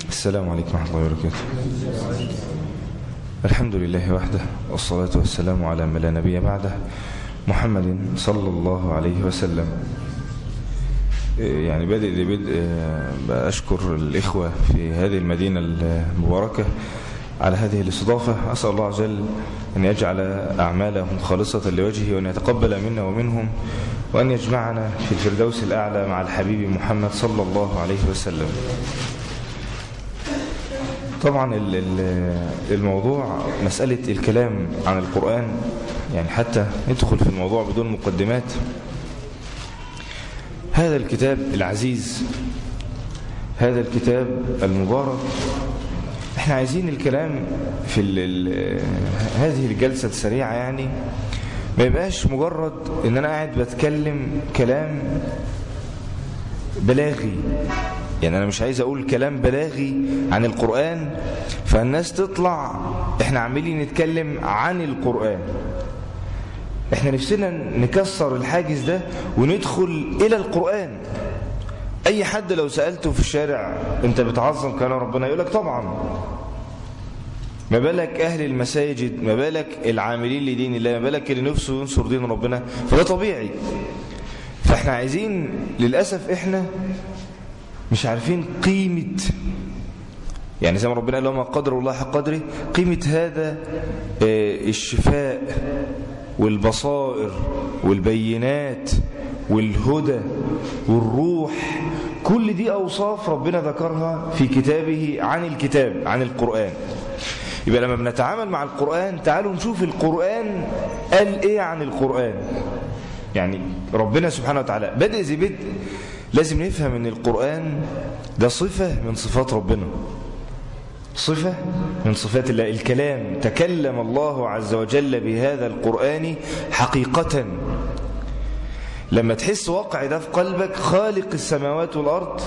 السلام عليكم ورحمة الله وبركاته. الحمد لله وحده، والصلاة والسلام على من لا نبي بعده، محمد صلى الله عليه وسلم. يعني بدء أشكر الإخوة في هذه المدينة المباركة على هذه الاستضافة. أسأل الله عز وجل أن يجعل أعمالهم خالصة لوجهه، وأن يتقبل منا ومنهم، وأن يجمعنا في الفردوس الأعلى مع الحبيب محمد صلى الله عليه وسلم. طبعا الموضوع مسألة الكلام عن القرآن، يعني حتى ندخل في الموضوع بدون مقدمات. هذا الكتاب العزيز، هذا الكتاب المبارك، احنا عايزين الكلام في هذه الجلسة السريعة، يعني ما يبقاش مجرد ان انا قاعد بتكلم كلام بلاغي. يعني انا مش عايز اقول كلام بلاغي عن القرآن فالناس تطلع احنا عاملين نتكلم عن القرآن. احنا نفسنا نكسر الحاجز ده وندخل الى القرآن. اي حد لو سألته في الشارع انت بتعظم كلام ربنا يقولك طبعا. ما بالك اهل المساجد، ما بالك العاملين لدين الله، ما بالك اللي نفسه ينصر دين ربنا، فده طبيعي. فاحنا عايزين، للأسف احنا مش عارفين قيمة، يعني زي ما ربنا قال وما قدر الله حق قدره، قيمة هذا الشفاء والبصائر والبينات والهدى والروح. كل دي أوصاف ربنا ذكرها في كتابه عن الكتاب، عن القرآن. يبقى لما بنتعامل مع القرآن تعالوا نشوف القرآن قال إيه عن القرآن. يعني ربنا سبحانه وتعالى بدء زي بدء لازم نفهم ان القرآن ده صفة من صفات ربنا، صفة من صفات الله. الكلام، تكلم الله عز وجل بهذا القرآن حقيقة. لما تحس واقع ده في قلبك، خالق السماوات والأرض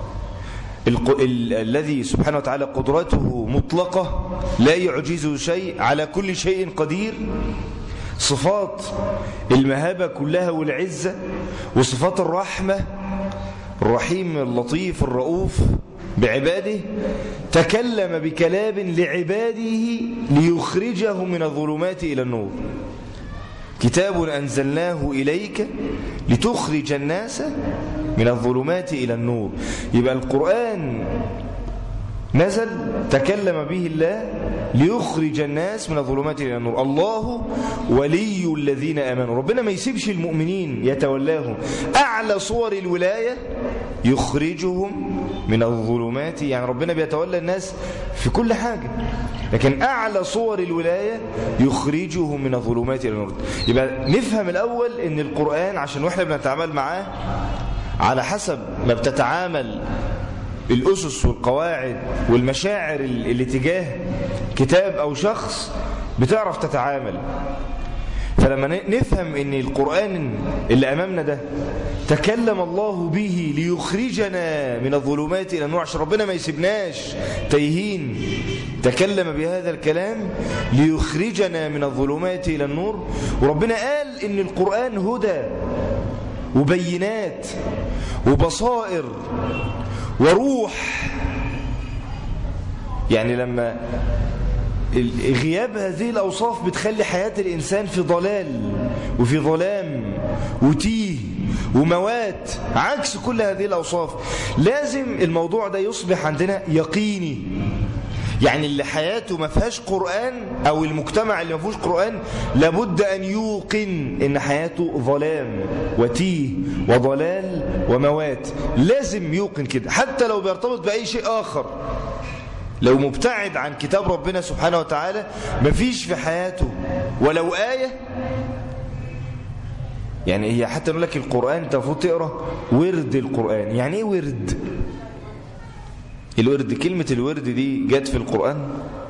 الذي سبحانه وتعالى قدرته مطلقة لا يعجزه شيء، على كل شيء قدير، صفات المهابة كلها والعزة، وصفات الرحمة، الرحيم اللطيف الرؤوف بعباده، تكلم بكلام لعباده ليخرجهم من الظلمات إلى النور. كتاب أنزلناه إليك لتخرج الناس من الظلمات إلى النور. يبقى القرآن نزل تكلم به الله ليخرج الناس من الظلمات إلى النور. الله ولي الذين آمنوا. ربنا ما يسيبش المؤمنين يتولاهم. أعلى صور الولاية يخرجهم من الظلمات، يعني ربنا بيتولى الناس في كل حاجة، لكن أعلى صور الولاية يخرجهم من الظلمات إلى النور. يبقى نفهم الأول أن القرآن عشان وإحنا بنتعامل معاه على حسب ما بتتعامل الأسس والقواعد والمشاعر اللي تجاه كتاب أو شخص بتعرف تتعامل. فلما نفهم ان القرآن اللي أمامنا ده تكلم الله به ليخرجنا من الظلمات إلى النور، عشان ربنا ما يسيبناش تايهين، تكلم بهذا الكلام ليخرجنا من الظلمات إلى النور. وربنا قال ان القرآن هدى وبينات وبصائر وروح. يعني لما غياب هذه الأوصاف بتخلي حياة الإنسان في ضلال وفي ظلام وتيه وموات، عكس كل هذه الأوصاف. لازم الموضوع ده يصبح عندنا يقيني. يعني اللي حياته ما فيهاش قرآن، أو المجتمع اللي ما فيهوش قرآن، لابد أن يوقن إن حياته ظلام وتيه وضلال وموات. لازم يوقن كده، حتى لو بيرتبط بأي شيء آخر. لو مبتعد عن كتاب ربنا سبحانه وتعالى مفيش في حياته ولو آية. يعني هي حتى نقول لك القرآن انت المفروض تقرأ ورد القرآن. يعني ايه ورد؟ الورد، كلمة الورد دي جت في القرآن.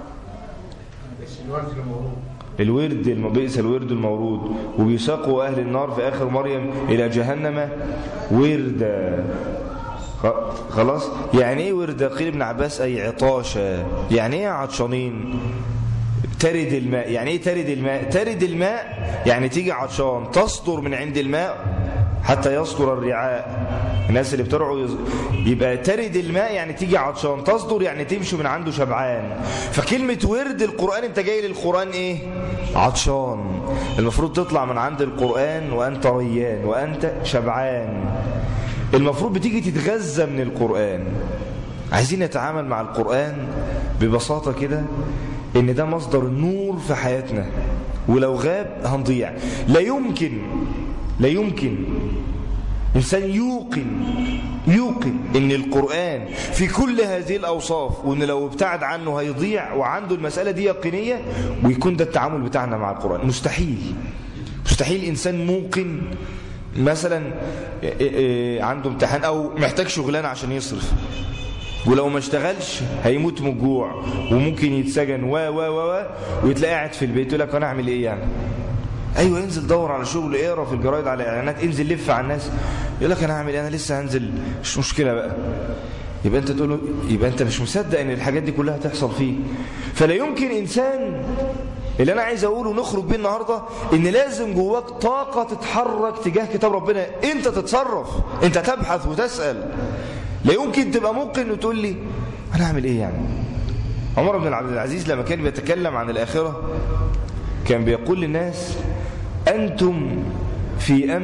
الورد بئس الورد المورود، وبيساقوا أهل النار في آخر مريم إلى جهنم وردا. خلاص. يعني ايه ورد؟ قيل ابن عباس أي عطاشة. يعني ايه عطشانين؟ ترد الماء. يعني ايه ترد الماء؟ ترد الماء يعني تيجي عطشان، تصدر من عند الماء حتى يصدر الرعاء. الناس اللي بترعوا يبقى ترد الماء يعني تيجي عطشان، تصدر يعني تمشي من عنده شبعان. فكلمة ورد القرآن، انت جاي للقرآن ايه؟ عطشان. المفروض تطلع من عند القرآن وانت ريان وانت شبعان. المفروض بتيجي تتغذى من القرآن. عايزين نتعامل مع القرآن ببساطة كده، ان ده مصدر النور في حياتنا، ولو غاب هنضيع. لا يمكن إنسان يوقن إن القرآن في كل هذه الأوصاف، وإن لو ابتعد عنه هيضيع، وعنده المسألة دي يقينية، ويكون ده التعامل بتاعنا مع القرآن. مستحيل إنسان موقن مثلا عنده امتحان أو محتاج شغلانة عشان يصرف، ولو ما اشتغلش هيموت من الجوع وممكن يتسجن ويتلاقى قاعد في البيت يقول لك أنا أعمل إيه يعني؟ ايوه انزل دور على شغل، اقرا في الجرايد على اعلانات، انزل لف على الناس. يقول لك انا هعمل ايه؟ انا لسه هنزل، مش مشكله بقى. يبقى انت تقول له، يبقى انت مش مصدق ان الحاجات دي كلها تحصل فيه. فلا يمكن انسان، اللي انا عايز اقوله نخرج بيه النهارده، ان لازم جواك طاقه تتحرك تجاه كتاب ربنا. انت تتصرف، انت تبحث وتسال. لا يمكن تبقى ممكن وتقول لي انا هعمل ايه يعني. عمر بن عبد العزيز لما كان بيتكلم عن الاخره كان بيقول للناس: أنتم في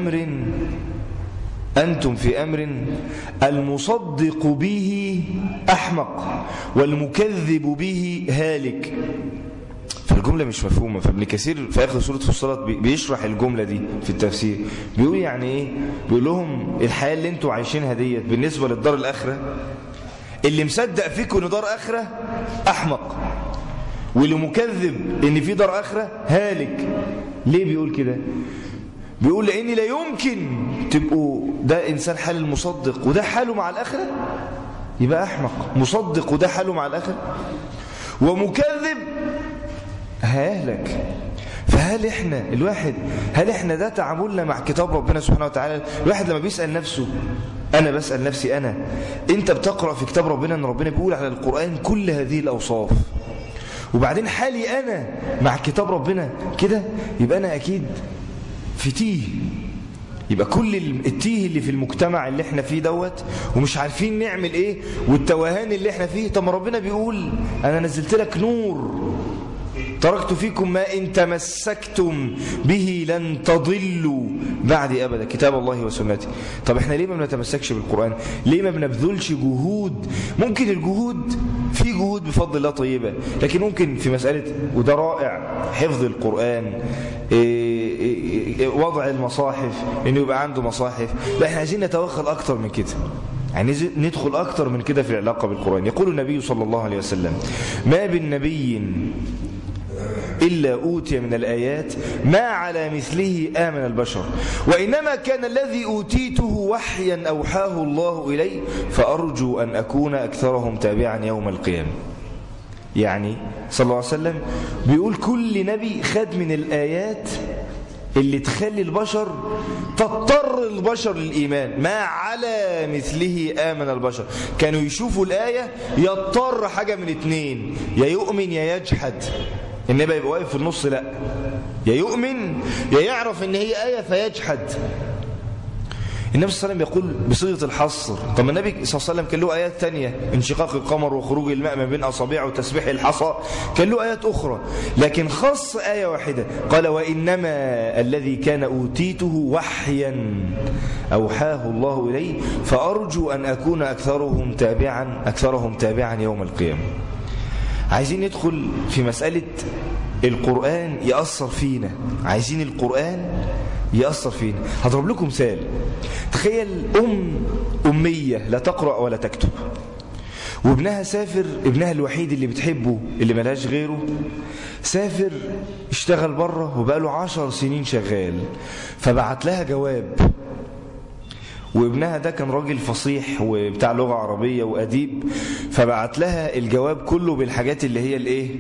أمر المصدق به أحمق والمكذب به هالك. فالجملة مش مفهومة. فابن كثير في آخر سورة فصلت بيشرح الجملة دي في التفسير، بيقول يعني إيه؟ بيقول لهم الحياة اللي انتوا عايشينها ديت بالنسبة للدار الآخرة، اللي مصدق فيكم ان دار آخرة أحمق، واللي مكذب ان في دار آخرة هالك. ليه بيقول كده؟ بيقول لأن لا يمكن تبقوا ده إنسان حال المصدق وده حاله مع الآخرة، يبقى أحمق. مصدق وده حاله مع الآخرة، ومكذب هيهلك. فهل احنا ده تعاملنا مع كتاب ربنا سبحانه وتعالى؟ الواحد لما بيسأل نفسه، أنا بسأل نفسي أنت بتقرأ في كتاب ربنا أن ربنا بيقول على القرآن كل هذه الأوصاف، وبعدين حالي أنا مع كتاب ربنا كده، يبقى أنا أكيد في تيه. يبقى كل التيه اللي في المجتمع اللي احنا فيه دوت ومش عارفين نعمل ايه، والتوهان اللي احنا فيه. طب ربنا بيقول أنا نزلت لك نور، تركت فيكم ما إن تمسكتم به لن تضلوا بعد أبدا، كتاب الله وسنتي. طب احنا ليه ما بنتمسكش بالقرآن؟ ليه ما بنبذلش جهود؟ ممكن الجهود، في جهود بفضل الله طيبة، لكن ممكن في مسألة، وده رائع، حفظ القرآن، وضع المصاحف، انه يبقى عنده مصاحف. لا، احنا عايزين نتوغل اكتر من كده، يعني ندخل اكتر من كده في العلاقة بالقرآن. يقول النبي صلى الله عليه وسلم: ما بالنبي إلا أوتي من الآيات ما على مثله آمن البشر، وإنما كان الذي أوتيته وحيا أوحاه الله إلي، فأرجو أن أكون أكثرهم تابعا يوم القيامة. يعني صلى الله عليه وسلم بيقول كل نبي خد من الآيات اللي تخلي البشر، تضطر البشر للإيمان. ما على مثله آمن البشر، كانوا يشوفوا الآية يضطر حاجة من اتنين، يا يؤمن يا يجحد. النبي يبقى واقف في النص، لا، يا يؤمن يا يعرف ان هي آية فيجحد. النبي صلى الله عليه وسلم يقول بصيغة الحصر. طب النبي صلى الله عليه وسلم كان له آيات تانية، انشقاق القمر وخروج الماء من بين أصابعه وتسبيح الحصى، كان له آيات أخرى، لكن خص آية واحدة، قال: وإنما الذي كان أوتيته وحيا أوحاه الله إليه، فأرجو أن أكون أكثرهم تابعا يوم القيامة. عايزين ندخل في مسألة القرآن يأثر فينا، عايزين القرآن يأثر فينا. هضرب لكم مثال. تخيل أمية لا تقرأ ولا تكتب، وابنها سافر، ابنها الوحيد اللي بتحبه اللي ملهاش غيره، سافر اشتغل بره وبقاله 10 سنين شغال، فبعت لها جواب. وابنها ده كان راجل فصيح وبتاع لغة عربية وأديب، فبعت لها الجواب كله بالحاجات اللي هي الايه،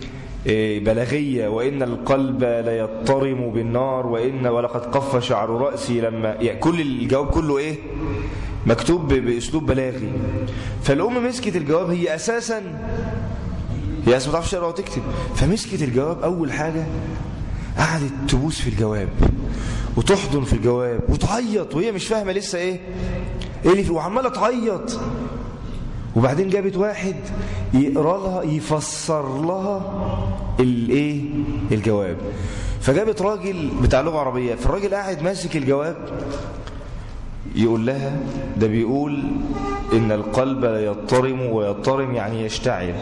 بلاغية: وإن القلب لا يضطرم بالنار، ولقد قف شعر رأسي لما، يعني كل الجواب كله ايه، مكتوب بأسلوب بلاغي. فالأم مسكت الجواب، هي أساسا ما تعرفش تقرأ وتكتب، فمسكت الجواب أول حاجة قعدت تبوس في الجواب وتحضن في الجواب وتعيط وهي مش فاهمة لسه ايه اللي فيه، وعمالة تعيط. وبعدين جابت واحد يقرأ لها يفسر لها الايه الجواب. فجابت راجل بتاع لغة عربية، فالراجل قاعد ماسك الجواب يقول لها ده بيقول إن القلب لا يضطرم، ويضطرم يعني يشتعل.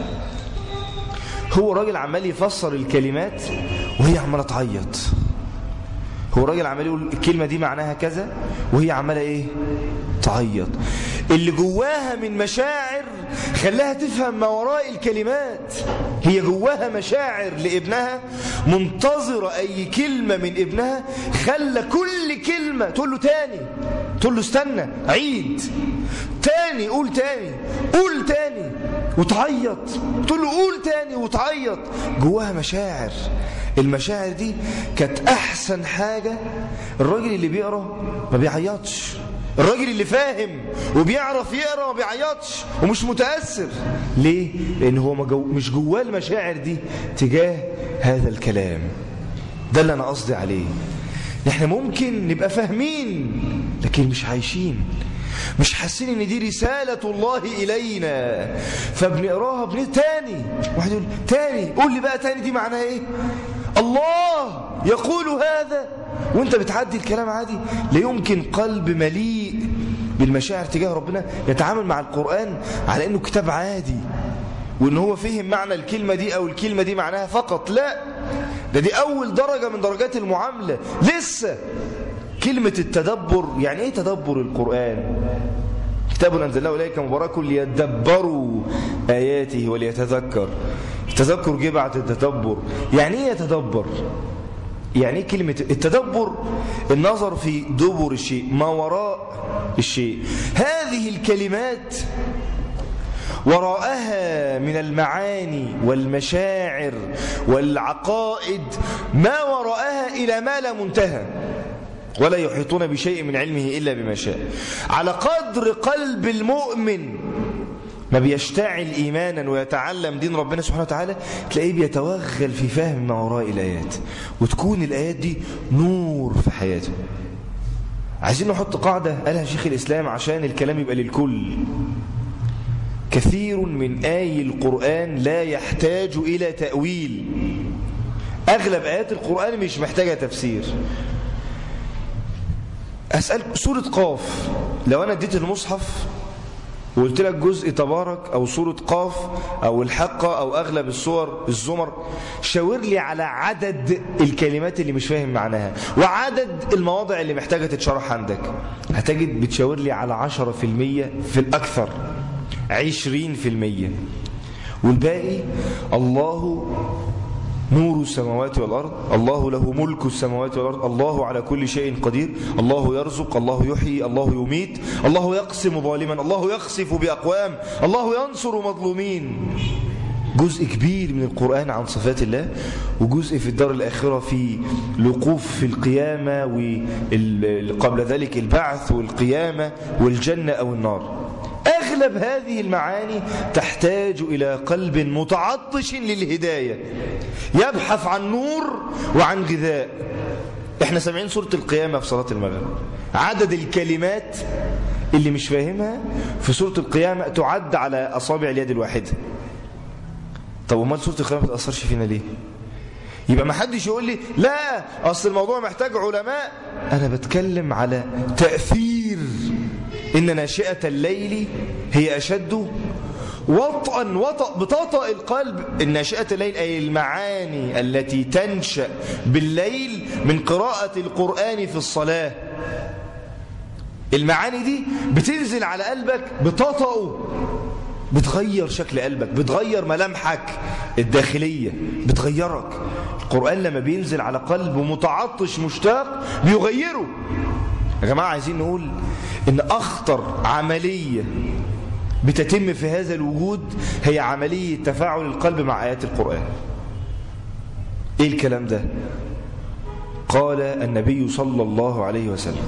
هو راجل عمال يفسر الكلمات وهي عمالة تعيط. هو راجل عمال يقول الكلمة دي معناها كذا وهي عمالة ايه تعيط. اللي جواها من مشاعر خلاها تفهم ما وراء الكلمات. هي جواها مشاعر لابنها منتظرة اي كلمة من ابنها، خلى كل كلمة تقول له تاني، تقول له استنى عيد تاني، قول تاني، قول تاني، وتعيط. تقول له قول تاني وتعيط. جواها مشاعر. المشاعر دي كانت احسن حاجة. الراجل اللي بيقرأ ما بيعيطش، الراجل اللي فاهم وبيعرف يقرأ ما بيعيطش ومش متأثر. ليه؟ لأن هو مش جواه المشاعر دي تجاه هذا الكلام. ده اللي أنا قصدي عليه. نحن ممكن نبقى فاهمين لكن مش عايشين، مش حاسين ان دي رسالة الله إلينا، فبنقراها تاني. واحد يقول تاني، قول لي بقى تاني دي معناها ايه؟ الله يقول هذا وانت بتعدي الكلام عادي. لا يمكن قلب مليء بالمشاعر تجاه ربنا يتعامل مع القرآن على انه كتاب عادي، وان هو فهم معنى الكلمة دي او الكلمة دي معناها فقط. لا، دي اول درجة من درجات المعاملة. لسه كلمة التدبر. يعني ايه تدبر القرآن؟ كتاب أنزلناه إليك مبارك ليدبروا آياته وليتذكر. التذكر جه بعد التدبر. يعني ايه يتدبر؟ يعني ايه كلمة التدبر؟ النظر في دبر الشيء، ما وراء الشيء. هذه الكلمات وراءها من المعاني والمشاعر والعقائد ما وراءها إلى ما لا منتهى، ولا يحيطون بشيء من علمه إلا بما شاء. على قدر قلب المؤمن ما بيشتعل إيمانا ويتعلم دين ربنا سبحانه وتعالى، تلاقيه بيتوغل في فهم ما وراء الآيات، وتكون الآيات دي نور في حياته. عايزين نحط قاعدة قالها شيخ الإسلام عشان الكلام يبقى للكل. كثير من آي القرآن لا يحتاج إلى تأويل. أغلب آيات القرآن مش محتاجة تفسير. أسألك سورة قاف، لو أنا اديت المصحف وقلت لك جزء تبارك أو سورة قاف أو الحقة أو أغلب السور الزمر، شاور لي على عدد الكلمات اللي مش فاهم معناها وعدد المواضع اللي محتاجة تتشرح عندك. هتجد بتشاور لي على 10% في الأكثر، 20%، والباقي الله نور السماوات والأرض، الله له ملك السماوات والأرض، الله على كل شيء قدير، الله يرزق، الله يحيي، الله يميت، الله يقسم ظالما، الله يخسف بأقوام، الله ينصر مظلومين. جزء كبير من القرآن عن صفات الله، وجزء في الدار الآخرة في الوقوف في القيامة، وقبل ذلك البعث والقيامة والجنة أو النار. أغلب هذه المعاني تحتاج إلى قلب متعطش للهداية، يبحث عن نور وعن غذاء. احنا سامعين سورة القيامة في صلاة المغرب، عدد الكلمات اللي مش فاهمها في سورة القيامة تعد على أصابع اليد الواحدة. طب وما سورة القيامة ما تأثرش فينا ليه؟ يبقى ما حدش يقول لي لا أصل الموضوع محتاج علماء. أنا بتكلم على تأثير. إن ناشئة الليل هي أشد وطأ بتطأ القلب. الناشئة الليل أي المعاني التي تنشأ بالليل من قراءة القرآن في الصلاة. المعاني دي بتنزل على قلبك بتطأ، بتغير شكل قلبك، بتغير ملامحك الداخلية، بتغيرك. القرآن لما بينزل على قلب متعطش مشتاق بيغيره. يا جماعة عايزين نقول إن أخطر عملية بتتم في هذا الوجود هي عملية تفاعل القلب مع آيات القرآن. إيه الكلام ده؟ قال النبي صلى الله عليه وسلم: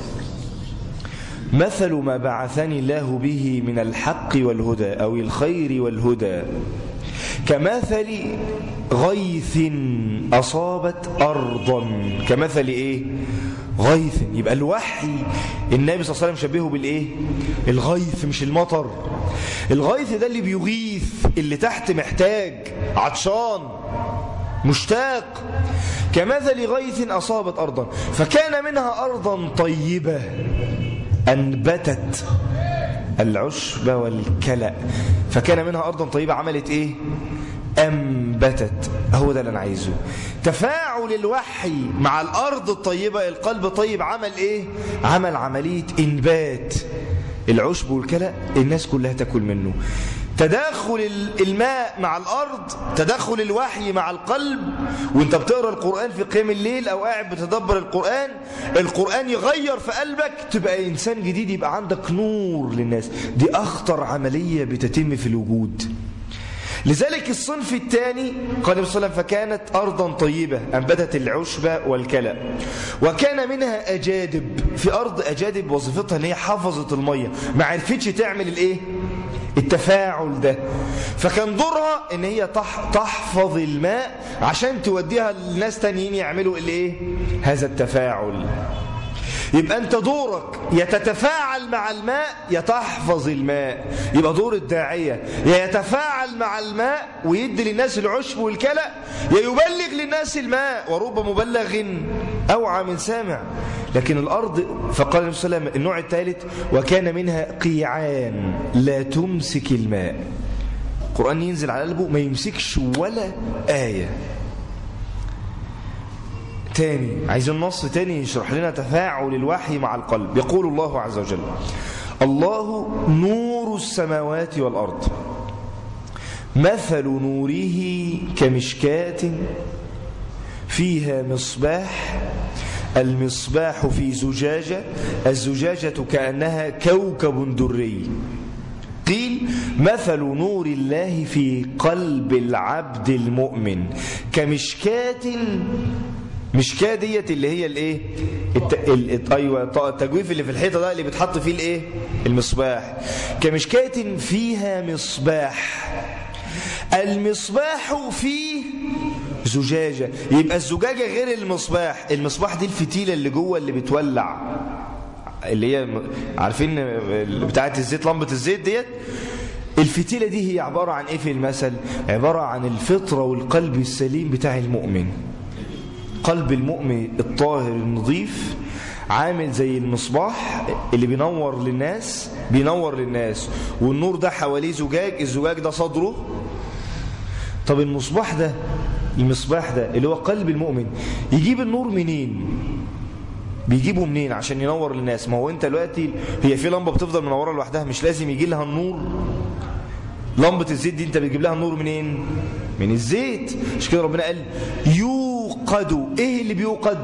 مثل ما بعثني الله به من الحق والهدى أو الخير والهدى كمثل غيث أصابت أرضا. كمثل إيه؟ غيث. يبقى الوحي النبي صلى الله عليه وسلم شبهه بالايه؟ الغيث مش المطر. الغيث ده اللي بيغيث، اللي تحت محتاج عطشان مشتاق. كمثل غيث أصابت أرضا فكان منها أرضا طيبة أنبتت العشب والكلأ. فكان منها أرضا طيبة عملت إيه؟ أنبتت. هو ده اللي أنا عايزه. تفاعل الوحي مع الأرض الطيبة، القلب طيب، عمل إيه؟ عمل عملية إنبات العشب والكلأ، الناس كلها تأكل منه. تداخل الماء مع الأرض، تداخل الوحي مع القلب. وانت بتقرأ القرآن في قيام الليل أو قاعد بتدبر القرآن، القرآن يغير في قلبك، تبقى إنسان جديد، يبقى عندك نور للناس. دي أخطر عملية بتتم في الوجود. لذلك الصنف الثاني قال النبي صلى الله عليه وسلم فكانت أرضا طيبة أنبتت العشب والكلأ وكان منها أجادب. في أرض أجادب وظيفتها أن هي حفظت المية، ما عرفتش تعمل الإيه؟ التفاعل ده. فكان دورها أن هي تحفظ الماء عشان توديها للناس تانيين يعملوا الإيه؟ هذا التفاعل. يبقى أنت دورك يا تتفاعل مع الماء يا تحفظ الماء. يبقى دور الداعية يا يتفاعل مع الماء ويدي للناس العشب والكلأ، يا يبلغ للناس الماء، ورب مبلغ أوعى من سامع. لكن الأرض، فقال النبي صلى الله عليه وسلم النوع الثالث وكان منها قيعان لا تمسك الماء. القرآن ينزل على قلبه ما يمسكش ولا آية. تاني عايزين نص تاني يشرح لنا تفاعل الوحي مع القلب. يقول الله عز وجل الله نور السماوات والأرض مثل نوره كمشكاة فيها مصباح المصباح في زجاجة الزجاجة كأنها كوكب دري. قيل مثل نور الله في قلب العبد المؤمن كمشكاة. مشكاة ديت اللي هي الايه؟ ايوه التجويف اللي في الحيطه ده اللي بتحط فيه الايه؟ المصباح. كمشكاة فيها مصباح المصباح فيه زجاجة. يبقى الزجاجة غير المصباح. المصباح دي الفتيلة اللي جوه اللي بتولع، اللي هي عارفين بتاعت الزيت، لمبة الزيت ديت. الفتيلة دي هي عبارة عن ايه في المثل؟ عبارة عن الفطرة والقلب السليم بتاع المؤمن. قلب المؤمن الطاهر النظيف عامل زي المصباح اللي بينور للناس، والنور ده حواليه زجاج، الزجاج ده صدره. طب المصباح ده اللي هو قلب المؤمن يجيب النور منين؟ بيجيبه منين عشان ينور للناس؟ ما هو انت دلوقتي هي في لمبه بتفضل منوره لوحدها، مش لازم يجي لها النور. لمبه الزيت دي انت بتجيب لها النور منين؟ من الزيت. مش كده ربنا قال يوقد. ايه اللي بيوقد؟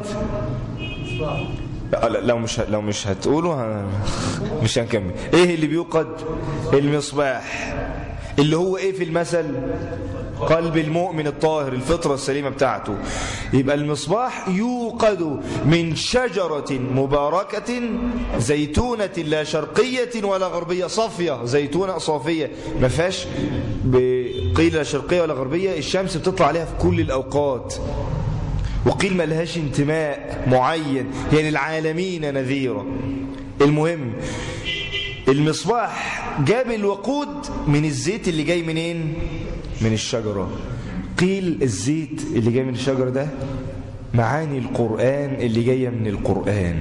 لو مش هتقوله مش هنكمل. ايه اللي بيوقد؟ المصباح اللي هو ايه في المثل؟ قلب المؤمن الطاهر، الفطرة السليمة بتاعته. يبقى المصباح يوقد من شجرة مباركة زيتونة لا شرقية ولا غربية، صافية، زيتونة صافية ما فيهاش قيل لا شرقية ولا غربية، الشمس بتطلع عليها في كل الأوقات. وقيل ما لهاش انتماء معين، يعني العالمين نذيرا. المهم المصباح جاب الوقود من الزيت اللي جاي منين؟ من الشجرة. قيل الزيت اللي جاي من الشجرة ده معاني القرآن اللي جاية من القرآن.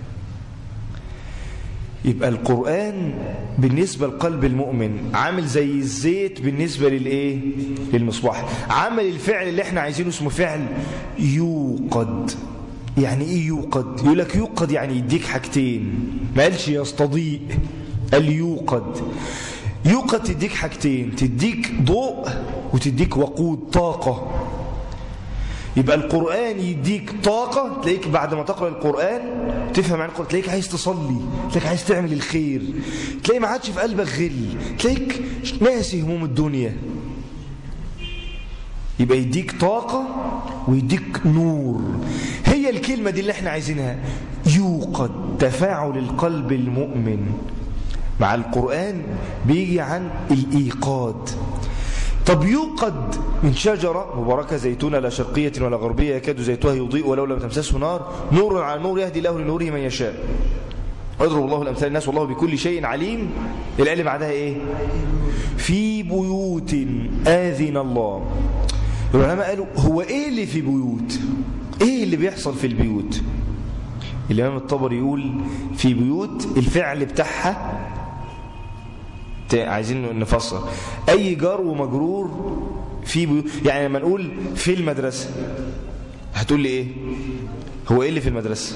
يبقى القرآن بالنسبة لقلب المؤمن عامل زي الزيت بالنسبة للإيه؟ للمصباح. عمل الفعل اللي احنا عايزينه اسمه فعل يوقد. يعني ايه يوقد؟ يقول لك يوقد يعني يديك حاجتين، ما قالش يستضيء، قال يوقد. يوقد تديك حاجتين، تديك ضوء وتديك وقود، طاقة. يبقى القرآن يديك طاقة، تلاقيك بعد ما تقرأ القرآن تفهم عن القرآن، تلاقيك عايز تصلي، تلاقيك عايز تعمل الخير، تلاقي ما عادش في قلبك غل، تلاقيك ناسي هموم الدنيا. يبقى يديك طاقة ويديك نور. هي الكلمة دي اللي احنا عايزينها، يوقد. تفاعل القلب المؤمن مع القرآن بيجي عن الإيقاد. طب يوقد من شجرة مباركة زيتونة لا شرقية ولا غربية يكاد زيتها يضيء ولو لم تمسسه نار نور على نور يهدي له لنوره من يشاء اضرب الله الأمثال للناس والله بكل شيء عليم. الآية اللي بعدها ايه؟ في بيوت آذن الله. العلماء قالوا هو ايه اللي في بيوت؟ ايه اللي بيحصل في البيوت؟ الإمام الطبري يقول في بيوت الفعل بتاعها عايزين نفسر اي جار ومجرور في بيوت. يعني لما نقول في المدرسة هتقول لي ايه؟ هو ايه اللي في المدرسة؟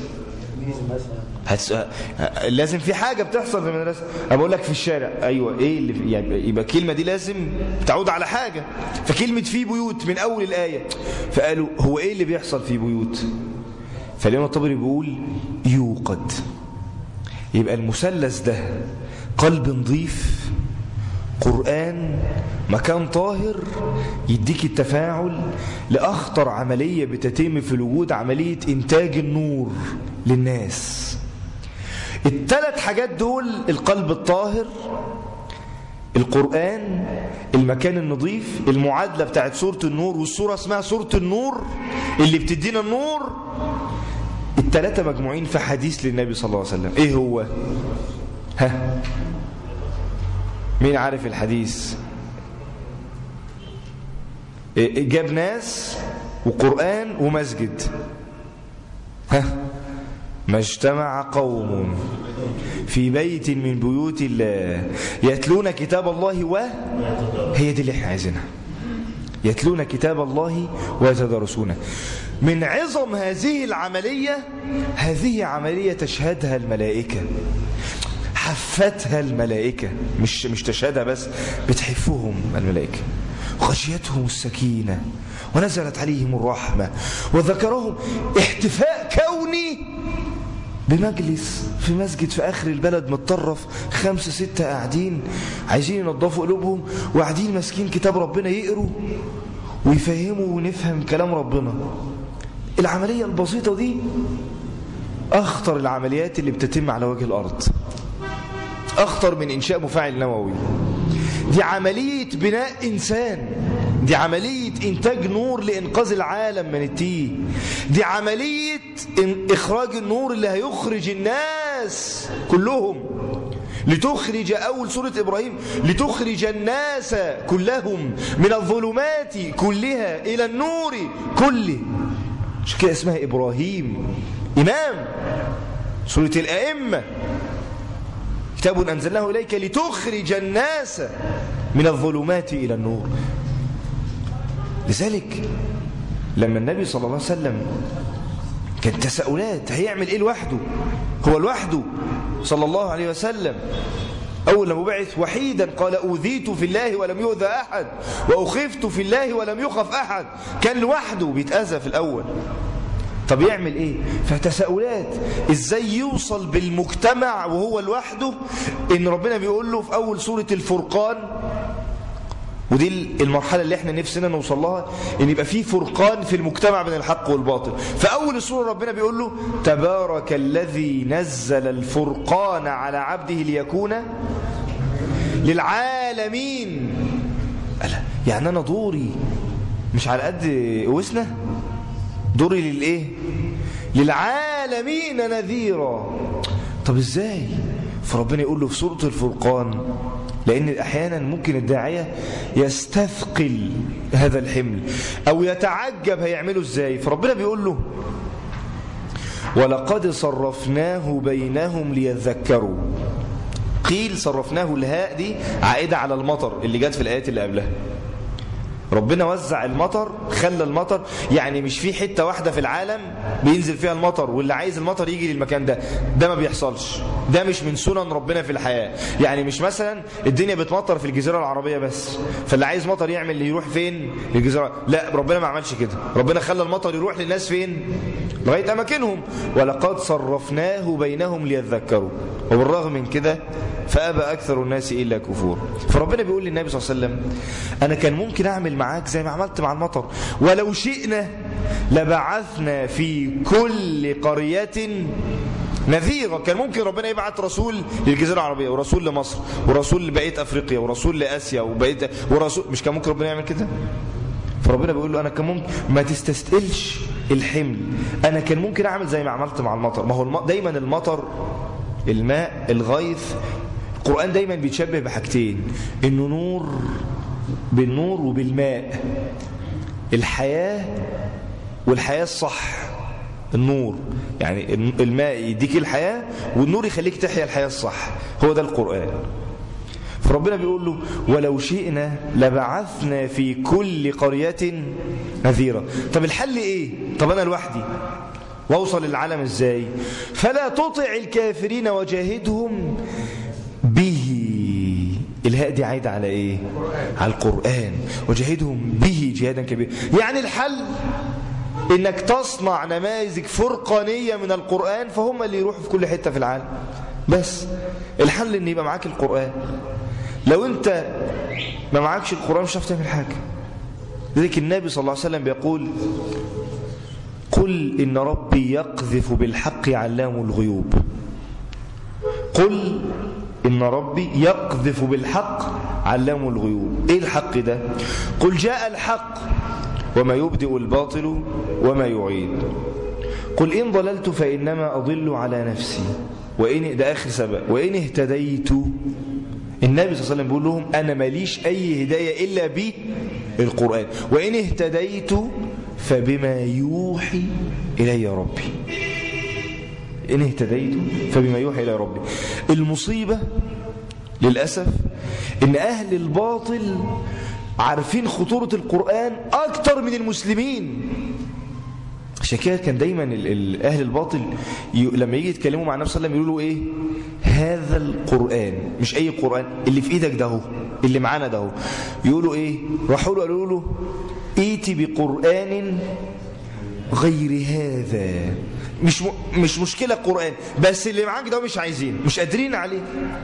لازم في حاجة بتحصل في المدرسة. أنا بقول لك في الشارع أيوة إيه اللي في... يعني يبقى الكلمة دي لازم تعود على حاجة. فكلمة في بيوت من أول الآية فقالوا هو إيه اللي بيحصل في بيوت؟ فالإمام الطبري بيقول يوقد. يبقى المثلث ده قلب نظيف، قرآن، مكان طاهر يديك التفاعل لأخطر عملية بتتم في الوجود، عملية إنتاج النور للناس. الثلاث حاجات دول القلب الطاهر، القرآن، المكان النظيف، المعادلة بتاعت سورة النور، والسورة اسمها سورة النور اللي بتدينا النور. الثلاثة مجموعين في حديث للنبي صلى الله عليه وسلم. ايه هو؟ ها مين عارف الحديث؟ جاب ناس وقرآن ومسجد. ها ما اجتمع قوم في بيت من بيوت الله يتلون كتاب الله هي دي اللي احنا عايزينها، يتلون كتاب الله ويتدارسونه. من عظم هذه العملية، هذه عملية تشهدها الملائكة، حفتها الملائكة، مش تشهدها بس، بتحفهم الملائكة. خشيتهم السكينة ونزلت عليهم الرحمة وذكرهم احتفاء كوني بمجلس في مسجد في آخر البلد متطرف، 5 6 قاعدين عايزين ينظفوا قلوبهم وقاعدين ماسكين كتاب ربنا يقروا ويفهموا ونفهم كلام ربنا. العملية البسيطة دي أخطر العمليات اللي بتتم على وجه الأرض، أخطر من إنشاء مفاعل نووي. دي عملية بناء إنسان، دي عملية إنتاج نور لإنقاذ العالم من التيه، دي عملية إخراج النور اللي هيخرج الناس كلهم، لتخرج أول سورة إبراهيم لتخرج الناس كلهم من الظلمات كلها إلى النور كله. عشان كده اسمها إبراهيم إمام. سورة الأئمة كتاب أنزلناه إليك لتخرج الناس من الظلمات إلى النور. لذلك لما النبي صلى الله عليه وسلم كانت تساؤلات هيعمل إيه لوحده، هو لوحده صلى الله عليه وسلم أول لما بعث وحيدا قال أوذيت في الله ولم يؤذى أحد وأخفت في الله ولم يخف أحد. كان لوحده بيتأذى في الأول، طب يعمل ايه؟ فتساؤلات ازاي يوصل بالمجتمع وهو لوحده. ان ربنا بيقول له في اول سورة الفرقان، ودي المرحلة اللي احنا نفسنا نوصل لها، ان يبقى في فرقان في المجتمع بين الحق والباطل. في اول السورة ربنا بيقول له تبارك الذي نزل الفرقان على عبده ليكون للعالمين. يعني انا دوري مش على قد وسنة، دوري للإيه؟ للعالمين نذيرا. طب إزاي؟ فربنا يقول له في سورة الفرقان، لأن أحيانا ممكن الداعية يستثقل هذا الحمل أو يتعجب هيعمله إزاي. فربنا بيقول له ولقد صرفناه بينهم ليذكروا. قيل صرفناه، الهاء دي عائدة على المطر اللي جت في الآيات اللي قبلها. ربنا وزع المطر، خلى المطر، يعني مش في حتة واحدة في العالم بينزل فيها المطر واللي عايز المطر يجي للمكان ده. ده ما بيحصلش، ده مش من سنن ربنا في الحياة. يعني مش مثلا الدنيا بتمطر في الجزيرة العربية بس، فاللي عايز مطر يعمل اللي يروح فين؟ للجزيرة. لا، ربنا ما عملش كده. ربنا خلى المطر يروح للناس فين؟ لغاية أماكنهم. ولقد صرفناه بينهم ليذكروا، وبالرغم من كده فأبى أكثر الناس إلا كفور. فربنا بيقول للنبي صلى الله عليه وسلم أنا كان ممكن أعمل معاك زي ما عملت مع المطر، ولو شئنا لبعثنا في كل قرية نذيرا. كان ممكن ربنا يبعت رسول للجزيرة العربية، ورسول لمصر، ورسول لبقية أفريقيا، ورسول لآسيا، ورسول، مش كان ممكن ربنا يعمل كده؟ فربنا بيقول له أنا كان ممكن، ما تستثقلش الحمل، أنا كان ممكن أعمل زي ما عملت مع المطر. ما هو دايما المطر، الماء، الغيث، القرآن دايما بيتشبه بحاجتين، إنه نور، بالنور وبالماء، الحياة والحياة الصح. النور يعني الماء يديك الحياة، والنور يخليك تحيا الحياة الصح، هو ده القرآن. فربنا بيقول له ولو شئنا لبعثنا في كل قرية نذيرا. طب الحل ايه؟ طب انا لوحدي واوصل للعالم ازاي؟ فلا تطع الكافرين وجاهدهم به. الهاء دي عايدة على ايه؟ على القرآن. وجاهدهم به جهادا كبيرا. يعني الحل انك تصنع نماذج فرقانية من القرآن، فهم اللي يروحوا في كل حتة في العالم. بس الحل ان يبقى معاك القرآن. لو انت ما معاكش القرآن مش هتعرف تعمل حاجة. لذلك النبي صلى الله عليه وسلم بيقول قل إن ربي يقذف بالحق علام الغيوب. قل إن ربي يقذف بالحق علام الغيوب. إيه الحق ده؟ قل جاء الحق وما يبدئ الباطل وما يعيد. قل إن ضللت فإنما أضل على نفسي وإن، ده آخر سبب، وإن اهتديت. النبي صلى الله عليه وسلم بيقول لهم أنا ماليش أي هداية إلا بالقرآن. وإن اهتديت فبما يوحي إلي ربي. إن اهتديت فبما يوحي إلي ربي. المصيبة للأسف إن أهل الباطل عارفين خطورة القرآن أكتر من المسلمين. عشان كده كان دايما أهل الباطل لما يجي يتكلموا مع النبي صلى الله عليه وسلم يقولوا إيه؟ هذا القرآن، مش أي قرآن، اللي في إيدك ده هو، اللي معانا ده هو. يقولوا إيه؟ راحوا له قالوا له إيتي بقرآن غير هذا. مش مشكلة قرآن، بس اللي معاك ده مش عايزين، مش قادرين عليه.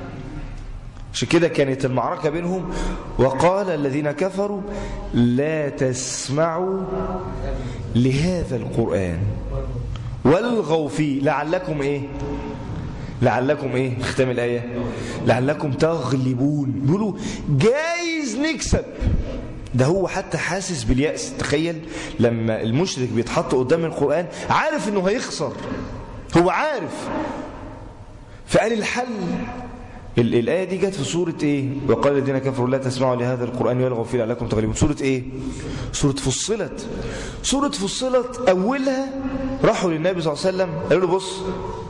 عشان كده كانت المعركة بينهم. وقال الذين كفروا لا تسمعوا لهذا القرآن والغوا فيه لعلكم ايه؟ لعلكم ايه؟ ختام الآية لعلكم تغلبون. بيقولوا جايز نكسب. ده هو حتى حاسس باليأس. تخيل لما المشرك بيتحط قدام القرآن عارف انه هيخسر، هو عارف. فقال الحل، الآية دي جت في سورة ايه؟ وقال الذين كفروا لا تسمعوا لهذا القرآن والغوا فيه لعلكم تغلبون. سورة ايه؟ سورة فصلت. سورة فصلت أولها راحوا للنبي صلى الله عليه وسلم قالوا له بص،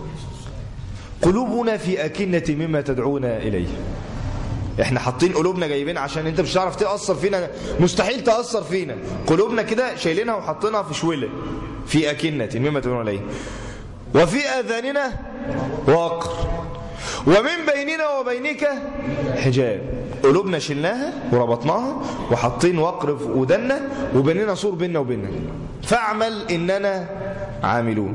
قلوبنا في أكنة مما تدعونا إليه. احنا حاطين قلوبنا جايبين عشان انت مش هتعرف تأثر فينا، مستحيل تأثر فينا. قلوبنا كده شايلينها وحاطينها في شويلة، في أكنة مما تدعونا إليه، وفي آذاننا وقر ومن بيننا وبينك حجاب. قلوبنا شلناها وربطناها وحاطين وقر في ودنا وبيننا سور بيننا وبينك، فاعمل إننا عاملون.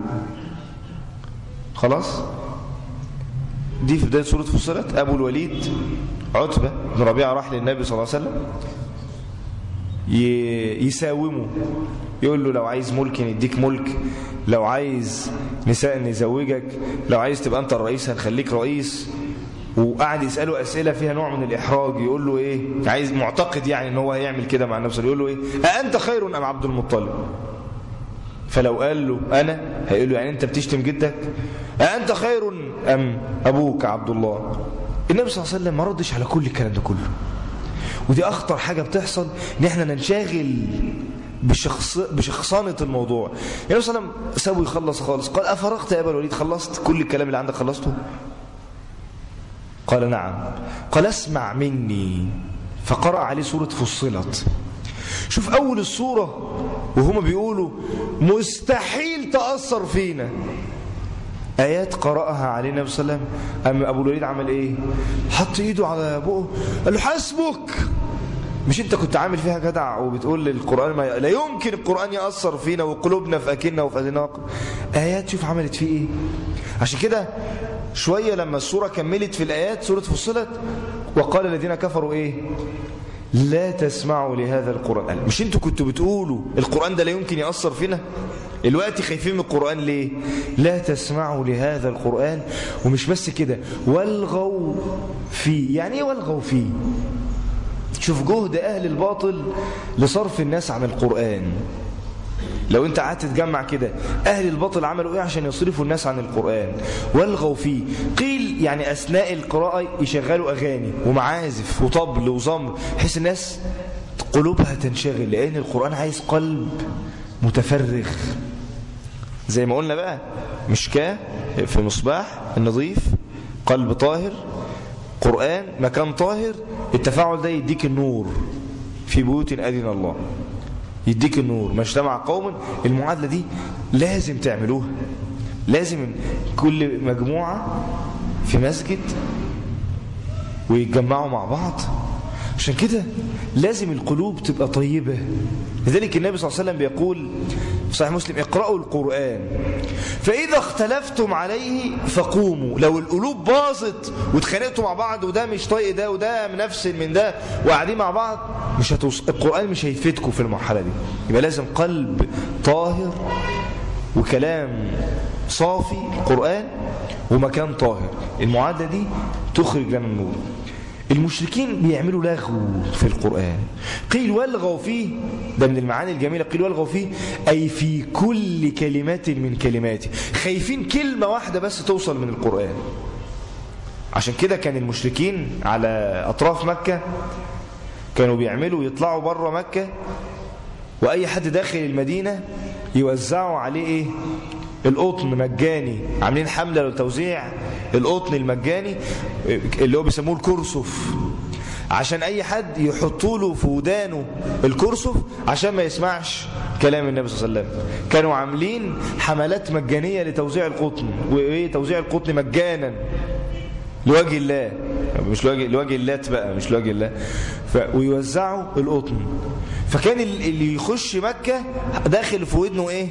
خلاص. دي في بداية سورة فصلت. أبو الوليد عتبة بن ربيعة راح للنبي صلى الله عليه وسلم يساومه، يقول له لو عايز ملك نديك ملك، لو عايز نساء نزوجك، لو عايز تبقى أنت الرئيس هنخليك رئيس. وقعد يسأله أسئلة فيها نوع من الإحراج. يقول له إيه؟ عايز معتقد يعني إن هو هيعمل كده مع نفسه. يقول له إيه؟ أأنت خير أم عبد المطلب؟ فلو قال له أنا، هيقول له يعني أنت بتشتم جدك؟ أأنت خير أم أبوك عبد الله؟ النبي صلى الله عليه وسلم ما ردش على كل الكلام ده كله. ودي أخطر حاجة بتحصل، إن إحنا ننشغل بشخصانة الموضوع. النبي صلى الله عليه وسلم سابه يخلص خالص. قال أفرغت يا أبا الوليد؟ خلصت كل الكلام اللي عندك خلصته؟ قال نعم. قال اسمع مني. فقرأ عليه سورة فصلت. شوف أول السورة وهم بيقولوا مستحيل تأثر فينا، آيات قرأها عليه النبي صلى الله عليه وسلم. أما أبو الوليد عمل إيه؟ حط إيده على بقه قال له حسبك، مش أنت كنت عامل فيها جدع وبتقول للقرآن لا يمكن القرآن يأثر فينا وقلوبنا في أكنة وفي أذننا. آيات شوف عملت فيه إيه. عشان كده شوية لما السورة كملت في الآيات سورة فصلت، وقال الذين كفروا إيه؟ لا تسمعوا لهذا القرآن. مش انتوا كنتوا بتقولوا القرآن ده لا يمكن يأثر فينا؟ الوقت خايفين من القرآن ليه؟ لا تسمعوا لهذا القرآن. ومش بس كده، والغوا فيه. يعني ايه والغوا فيه؟ شوف جهد أهل الباطل لصرف الناس عن القرآن. لو انت قعدت تجمع كده أهل الباطل عملوا ايه عشان يصرفوا الناس عن القرآن؟ والغوا فيه. قيل يعني أثناء القراءة يشغلوا أغاني ومعازف وطبل وزمر، بحيث الناس قلوبها تنشغل، لأن القرآن عايز قلب متفرغ. زي ما قلنا بقى، مشكاة في مصباح النظيف، قلب طاهر، قرآن، مكان طاهر. التفاعل ده يديك النور. في بيوت أذن الله، يديك النور. ما اجتمع قوم. المعادلة دي لازم تعملوها. لازم كل مجموعة في مسجد ويتجمعوا مع بعض. عشان كده لازم القلوب تبقى طيبة. لذلك النبي صلى الله عليه وسلم بيقول في صحيح مسلم: اقرأوا القرآن فإذا اختلفتم عليه فقوموا. لو القلوب باظت واتخانقتوا مع بعض، وده مش طايق ده وده منفسن من ده وقاعدين مع بعض، القرآن مش هيفيدكم في المرحلة دي. يبقى لازم قلب طاهر وكلام صافي القرآن ومكان طاهر. المعادلة دي تخرج لنا النور. المشركين بيعملوا لغو في القرآن. قيل والغوا فيه، ده من المعاني الجميلة. قيل والغوا فيه أي في كل كلمات من كلماته. خايفين كلمة واحدة بس توصل من القرآن. عشان كده كان المشركين على أطراف مكة كانوا بيعملوا يطلعوا بره مكة، وأي حد داخل المدينة يوزعوا عليه إيه؟ القطن مجاني. عاملين حملة لتوزيع القطن المجاني اللي هو بيسموه الكرسف، عشان اي حد يحطوا له في ودانه الكرسف عشان ما يسمعش كلام النبي صلى الله عليه وسلم. كانوا عاملين حملات مجانية لتوزيع القطن، وايه توزيع القطن مجانا لوجه الله، مش لوجه اللات بقى، مش لوجه الله. ويوزعوا القطن. فكان اللي يخش مكة داخل في ودنه ايه؟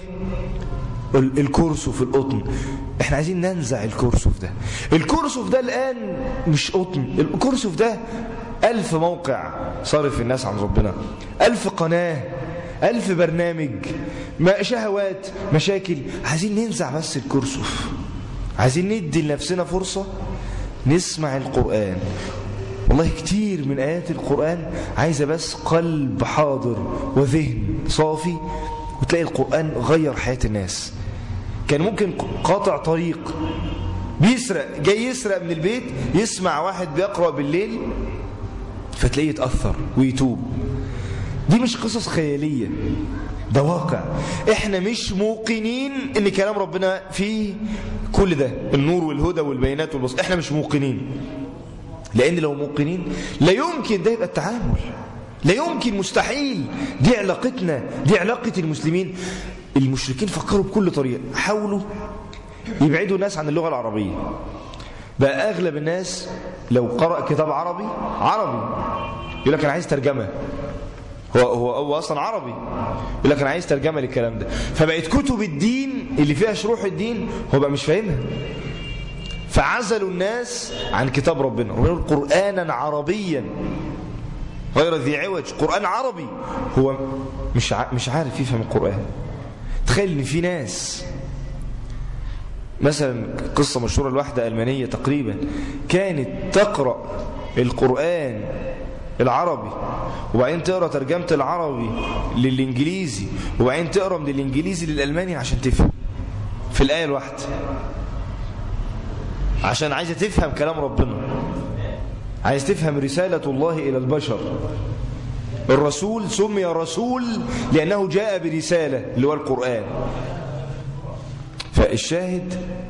الكرسف، القطن. احنا عايزين ننزع الكرسف ده. الكرسف ده الآن مش قطن، الكرسف ده 1000 موقع صارف الناس عن ربنا، 1000 قناة، 1000 برنامج، شهوات، مشاكل. عايزين ننزع بس الكرسف. عايزين ندي لنفسنا فرصة نسمع القرآن. والله كتير من آيات القرآن عايزة بس قلب حاضر وذهن صافي، وتلاقي القرآن غير حياة الناس. كان ممكن قاطع طريق بيسرق، جاي يسرق من البيت، يسمع واحد بيقرأ بالليل فتلاقيه يتأثر ويتوب. دي مش قصص خيالية، ده واقع. احنا مش موقنين ان كلام ربنا فيه كل ده، النور والهدى والبينات والبصر. احنا مش موقنين، لان لو موقنين لا يمكن ده يبقى التعامل، لا يمكن، مستحيل. دي علاقتنا، دي علاقة المسلمين. المشركين فكروا بكل طريقة، حاولوا يبعدوا الناس عن اللغة العربية. بقى أغلب الناس لو قرأ كتاب عربي يقول لك أنا عايز ترجمة. هو أصلا عربي، يقول لك أنا عايز ترجمة للكلام ده. فبقت كتب الدين اللي فيها شروح الدين هو بقى مش فاهمها، فعزلوا الناس عن كتاب ربنا. ربنا قرآنا عربيا غير ذي عوج، قرآن عربي. هو مش عارف يفهم القرآن. تخيل ان في ناس مثلا، قصة مشهورة لواحدة ألمانية تقريبا كانت تقرأ القرآن العربي وبعدين تقرأ ترجمة العربي للإنجليزي وبعدين تقرأ من الإنجليزي للألماني عشان تفهم في الآية الواحدة، عشان عايزة تفهم كلام ربنا، عايز تفهم رسالة الله إلى البشر. الرسول سمي رسول لأنه جاء برسالة اللي هو القرآن. فالشاهد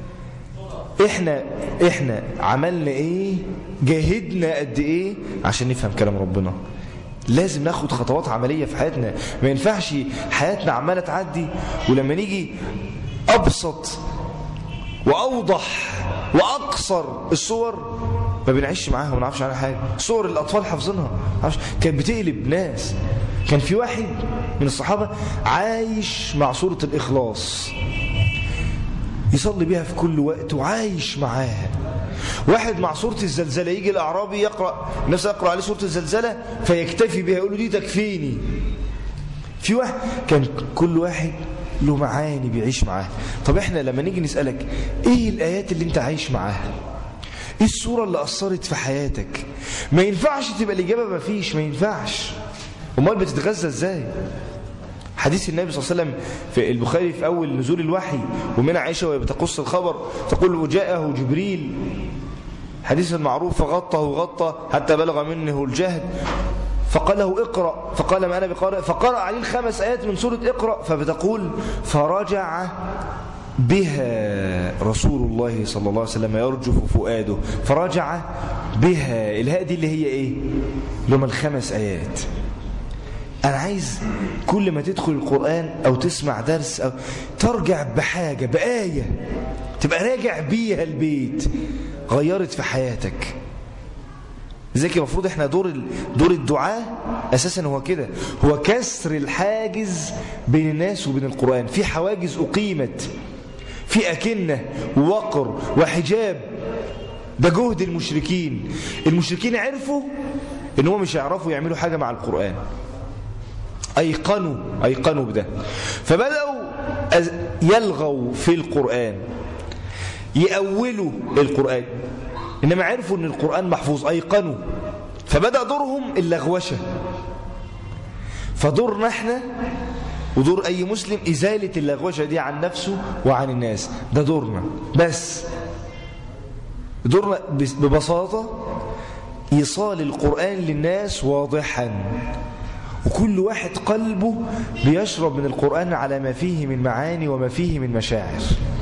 احنا عملنا ايه، جاهدنا قد ايه عشان نفهم كلام ربنا. لازم ناخد خطوات عملية في حياتنا. ما ينفعش حياتنا عمالة تعدي ولما نيجي أبسط وأوضح وأقصر الصور ما بنعيش معاها وما نعرفش عنها حاجة. صور الأطفال حافظينها كانت بتقلب ناس. كان في واحد من الصحابة عايش مع سورة الإخلاص، يصلي بيها في كل وقت وعايش معاها، واحد مع سورة الزلزلة يجي الأعرابي يقرأ الناس يقرأ عليه سورة الزلزلة فيكتفي بها، يقول له دي تكفيني. في واحد كان كل واحد له معاني بيعيش معاها. طب احنا لما نيجي نسألك ايه الآيات اللي انت عايش معاها، ايه السورة اللي أثرت في حياتك، ما ينفعش تبقى الإجابة ما فيش، ما ينفعش. امال بتتغذى ازاي؟ حديث النبي صلى الله عليه وسلم في البخاري في أول نزول الوحي، ومن عائشة وهي بتقص الخبر تقول وجاءه جبريل، حديث المعروف، فغطى حتى بلغ منه الجهد فقال له اقرأ، فقال ما أنا بقارئ، فقرأ عليه 5 آيات من سورة اقرأ، فبتقول فرجع بها رسول الله صلى الله عليه وسلم يرجف فؤاده، فرجع بها. الهاء دي اللي هي ايه؟ اللي هم ال5 آيات. أنا عايز كل ما تدخل القرآن أو تسمع درس أو ترجع بحاجة، بآية تبقى راجع بيها البيت غيرت في حياتك. ذلك المفروض احنا دور الدعاء أساسا هو كده، هو كسر الحاجز بين الناس وبين القرآن. في حواجز أقيمت، في أكنة ووقر وحجاب، ده جهد المشركين. المشركين عرفوا إنهم مش هيعرفوا يعملوا حاجة مع القرآن، أيقنوا بده، فبدأوا يلغوا في القرآن، يأولوا القرآن، إنما عرفوا أن القرآن محفوظ، أيقنوا، فبدأ دورهم اللغوشة. فدورنا احنا ودور أي مسلم إزالة اللغوشة دي عن نفسه وعن الناس، ده دورنا. بس دورنا ببساطة إيصال القرآن للناس واضحا، وكل واحد قلبه بيشرب من القرآن على ما فيه من معاني وما فيه من مشاعر.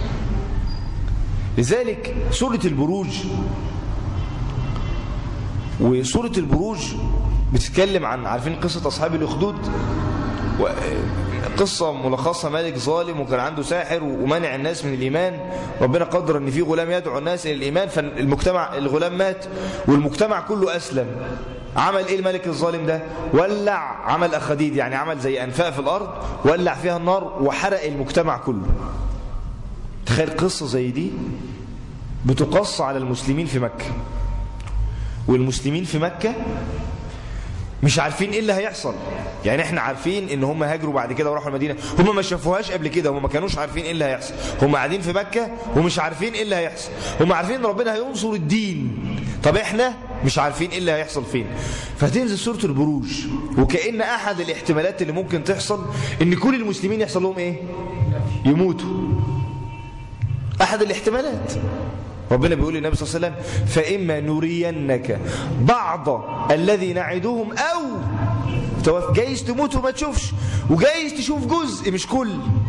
لذلك سورة البروج، وسورة البروج بتتكلم عن، عارفين قصة أصحاب الأخدود؟ قصة ملخصة، ملك ظالم وكان عنده ساحر ومنع الناس من الإيمان، ربنا قدر أن في غلام يدعو الناس إلى الإيمان، فالمجتمع الغلام مات والمجتمع كله أسلم. عمل إيه الملك الظالم ده؟ ولع، عمل أخديد، يعني عمل زي أنفاق في الأرض، ولع فيها النار وحرق المجتمع كله. تخيل قصة زي دي بتقص على المسلمين في مكة، والمسلمين في مكة مش عارفين ايه اللي هيحصل. يعني احنا عارفين ان هم هاجروا بعد كده وراحوا المدينة، هم ما شافوهاش قبل كده، هم ما كانوش عارفين ايه اللي هيحصل، هم قاعدين في مكة ومش عارفين ايه اللي هيحصل، هم عارفين ان ربنا هينصر الدين، طب احنا مش عارفين ايه اللي هيحصل فين. فتنزل سورة البروج، وكأن احد الاحتمالات اللي ممكن تحصل ان كل المسلمين يحصل لهم ايه؟ يموتوا. احد الاحتمالات. ربنا بيقول للنبي صلى الله عليه وسلم فإما نرينك بعض الذي نعدهم أو جايز تموت وما تشوفش، وجايز تشوف جزء مش كل.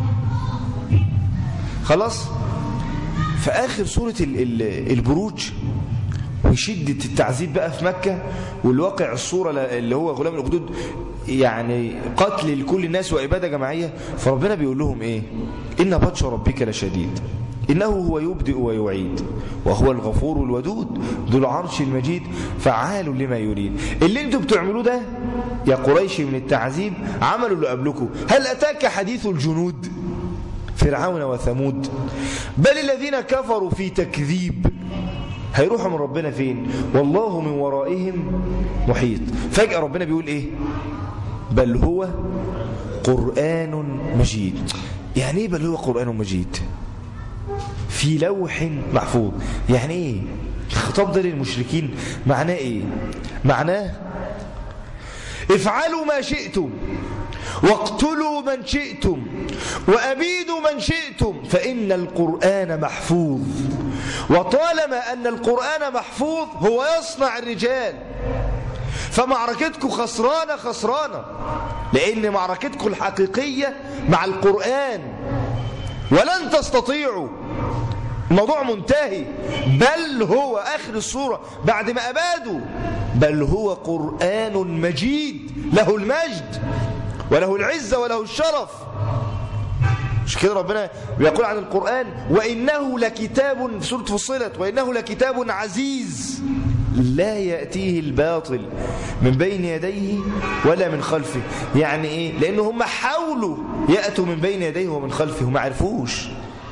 خلاص. فآخر سورة البروج وشدة التعذيب بقى في مكة، والواقع الصورة اللي هو غلام الأخدود، يعني قتل لكل الناس وإبادة جماعية. فربنا بيقول لهم إيه؟ إن بطش ربك لشديد إنه هو يبدئ ويعيد وهو الغفور الودود ذو العرش المجيد فعال لما يريد. اللي انتوا بتعملوه ده يا قريش من التعذيب عملوا اللي قبلكم. هل أتاك حديث الجنود فرعون وثمود؟ بل الذين كفروا في تكذيب. هيروحوا من ربنا فين؟ والله من ورائهم محيط. فجأة ربنا بيقول ايه؟ بل هو قرآن مجيد. يعني ايه بل هو قرآن مجيد؟ في لوح محفوظ. يعني ايه الخطاب ده للمشركين؟ معناه ايه؟ معناه افعلوا ما شئتم واقتلوا من شئتم وأبيدوا من شئتم فإن القرآن محفوظ. وطالما أن القرآن محفوظ هو يصنع الرجال. فمعركتكم خسرانة، لأن معركتكم الحقيقية مع القرآن، ولن تستطيعوا. الموضوع منتهي. بل هو آخر السورة بعد ما أبادوا، بل هو قرآن مجيد له المجد وله العزة وله الشرف. مش كده ربنا بيقول عن القرآن وإنه لكتاب، في سورة فصلت، وإنه لكتاب عزيز لا يأتيه الباطل من بين يديه ولا من خلفه. يعني إيه؟ لأنه هم حاولوا يأتوا من بين يديه ومن خلفه وما عرفوش.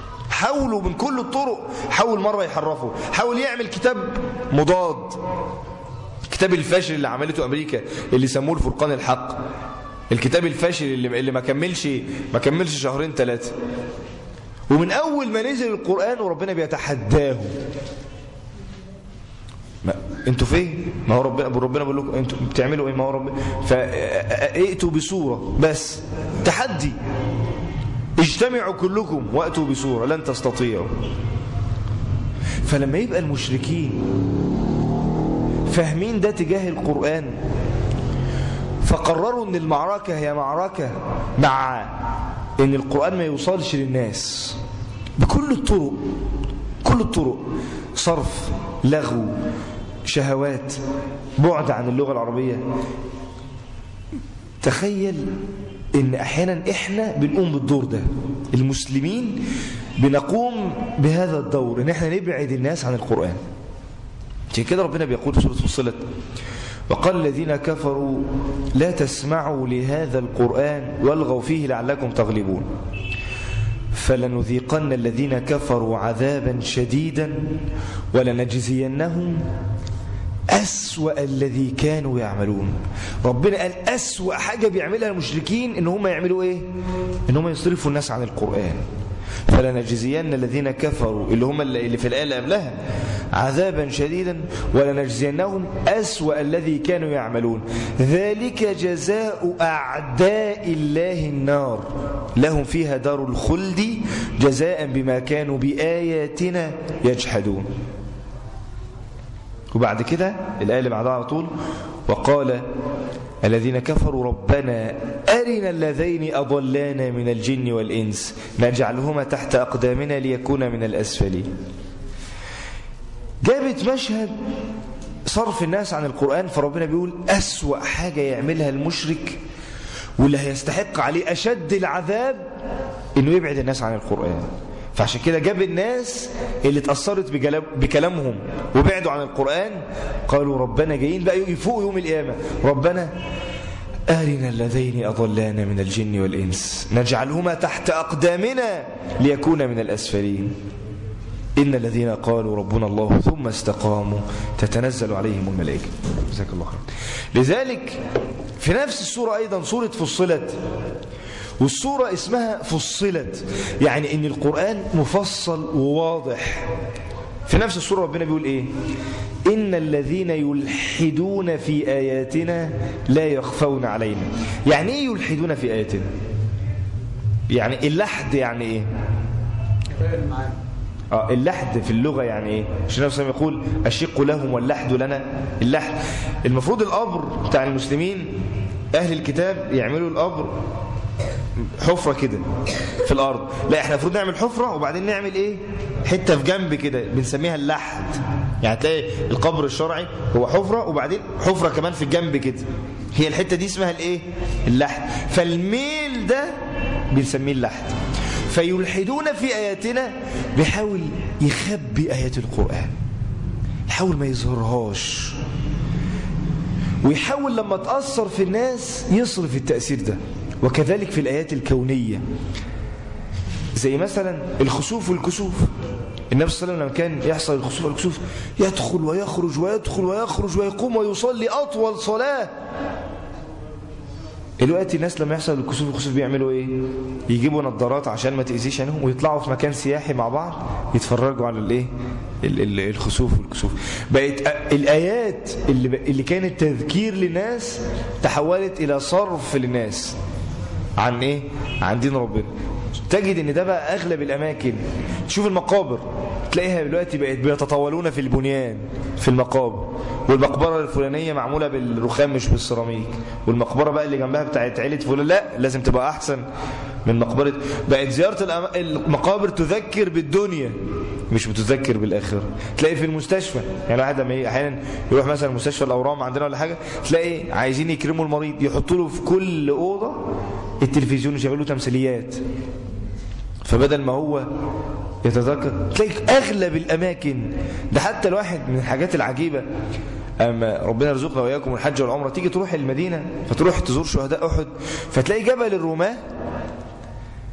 حاولوا من كل الطرق، حاول مرة يحرفوا، حاول يعمل كتاب مضاد، كتاب الفاشل اللي عملته أمريكا اللي سموه الفرقان الحق، الكتاب الفاشل اللي ما كملش شهرين 3، ومن أول ما نزل القرآن وربنا بيتحداه، انتوا فين؟ ما هو ربنا بيقول لكم انتوا بتعملوا ايه؟ ما هو ربنا فائتوا بصورة، بس تحدي، اجتمعوا كلكم واتوا بصورة لن تستطيعوا. فلما يبقى المشركين فاهمين ده تجاه القرآن، فقرروا ان المعركة هي معركة مع ان القرآن ما يوصلش للناس بكل الطرق، كل الطرق، صرف، لغو، شهوات، بعد عن اللغة العربية. تخيل ان احيانا احنا بنقوم بالدور ده، المسلمين بنقوم بهذا الدور، ان احنا نبعد الناس عن القرآن. عشان كده ربنا بيقول في سورة فصلت: وقال الذين كفروا لا تسمعوا لهذا القرآن والغوا فيه لعلكم تغلبون فلنذيقن الذين كفروا عذابا شديدا ولنجزينهم أسوأ الذي كانوا يعملون. ربنا قال أسوأ حاجة بيعملها المشركين إن هم يعملوا إيه؟ إن هم يصرفوا الناس عن القرآن. فلنجزين الذين كفروا اللي هم اللي في الآية اللي قبلها عذابا شديدا ولنجزينهم أسوأ الذي كانوا يعملون ذلك جزاء أعداء الله النار لهم فيها دار الخلد جزاء بما كانوا بآياتنا يجحدون. وبعد كده الآية اللي بعدها على طول: وقال الذين كفروا ربنا أرنا اللذين أضلانا من الجن والإنس نجعلهما تحت أقدامنا ليكونا من الأسفلين. جابت مشهد صرف الناس عن القرآن، فربنا بيقول أسوأ حاجة يعملها المشرك واللي هيستحق عليه أشد العذاب إنه يبعد الناس عن القرآن. فعشان كده جاب الناس اللي اتأثرت بكلامهم وبعدوا عن القرآن، قالوا ربنا جايين بقى يفوقوا يوم القيامة: ربنا أرنا الذين أضلانا من الجن والإنس نجعلهما تحت أقدامنا ليكونا من الأسفلين إن الذين قالوا ربنا الله ثم استقاموا تتنزل عليهم الملائكة. جزاك الله خير. لذلك في نفس السورة أيضا سورة فصلت، والسورة اسمها فصلت، يعني ان القرآن مفصل وواضح. في نفس السورة ربنا بيقول ايه؟ إن الذين يلحدون في آياتنا لا يخفون علينا. يعني ايه يلحدون في آياتنا؟ يعني اللحد يعني ايه؟ اللحد في اللغة يعني ايه؟ عشان النبي يقول الشق لهم واللحد لنا. اللحد المفروض القبر بتاع المسلمين أهل الكتاب يعملوا القبر حفرة كده في الأرض، لا احنا المفروض نعمل حفرة وبعدين نعمل ايه؟ حتة في جنب كده بنسميها اللحد. يعني تلاقي القبر الشرعي هو حفرة وبعدين حفرة كمان في الجنب كده، هي الحتة دي اسمها الايه؟ اللحد. فالميل ده بنسميه اللحد. فيلحدون في آياتنا، بيحاول يخبي آيات القرآن، يحاول ما يظهرهاش، ويحاول لما تأثر في الناس يصرف التأثير ده. وكذلك في الآيات الكونية زي مثلا الخسوف والكسوف. النبي صلى الله عليه وسلم لما كان يحصل الخسوف والكسوف يدخل ويخرج ويدخل ويخرج ويقوم ويصلي أطول صلاة. دلوقتي الناس لما يحصل الكسوف والكسوف بيعملوا ايه؟ يجيبوا نظارات عشان ما تأذيش عينهم ويطلعوا في مكان سياحي مع بعض يتفرجوا على الايه؟ الخسوف والكسوف. بقت الآيات اللي كانت تذكير للناس تحولت إلى صرف للناس عن ايه؟ عن دين ربنا. تجد ان ده بقى اغلب الاماكن. تشوف المقابر تلاقيها دلوقتي بقت بيتطاولون في البنيان في المقابر، والمقبره الفلانيه معموله بالرخام مش بالسيراميك، والمقبره بقى اللي جنبها بتاعت عيله فلان لا لازم تبقى احسن من مقبره. بقت زياره المقابر تذكر بالدنيا مش بتذكر بالاخره. تلاقي في المستشفى يعني واحد لما احيانا يروح مثلا مستشفى الاورام عندنا ولا حاجه، تلاقي عايزين يكرموا المريض يحطوا له في كل اوضه التلفزيون يشغلوا تمثيليات، فبدل ما هو يتذكر تلاقي اغلب الاماكن ده. حتى الواحد من الحاجات العجيبه اما ربنا يرزقنا واياكم الحج والعمره، تيجي تروح المدينه فتروح تزور شهداء احد فتلاقي جبل الرماه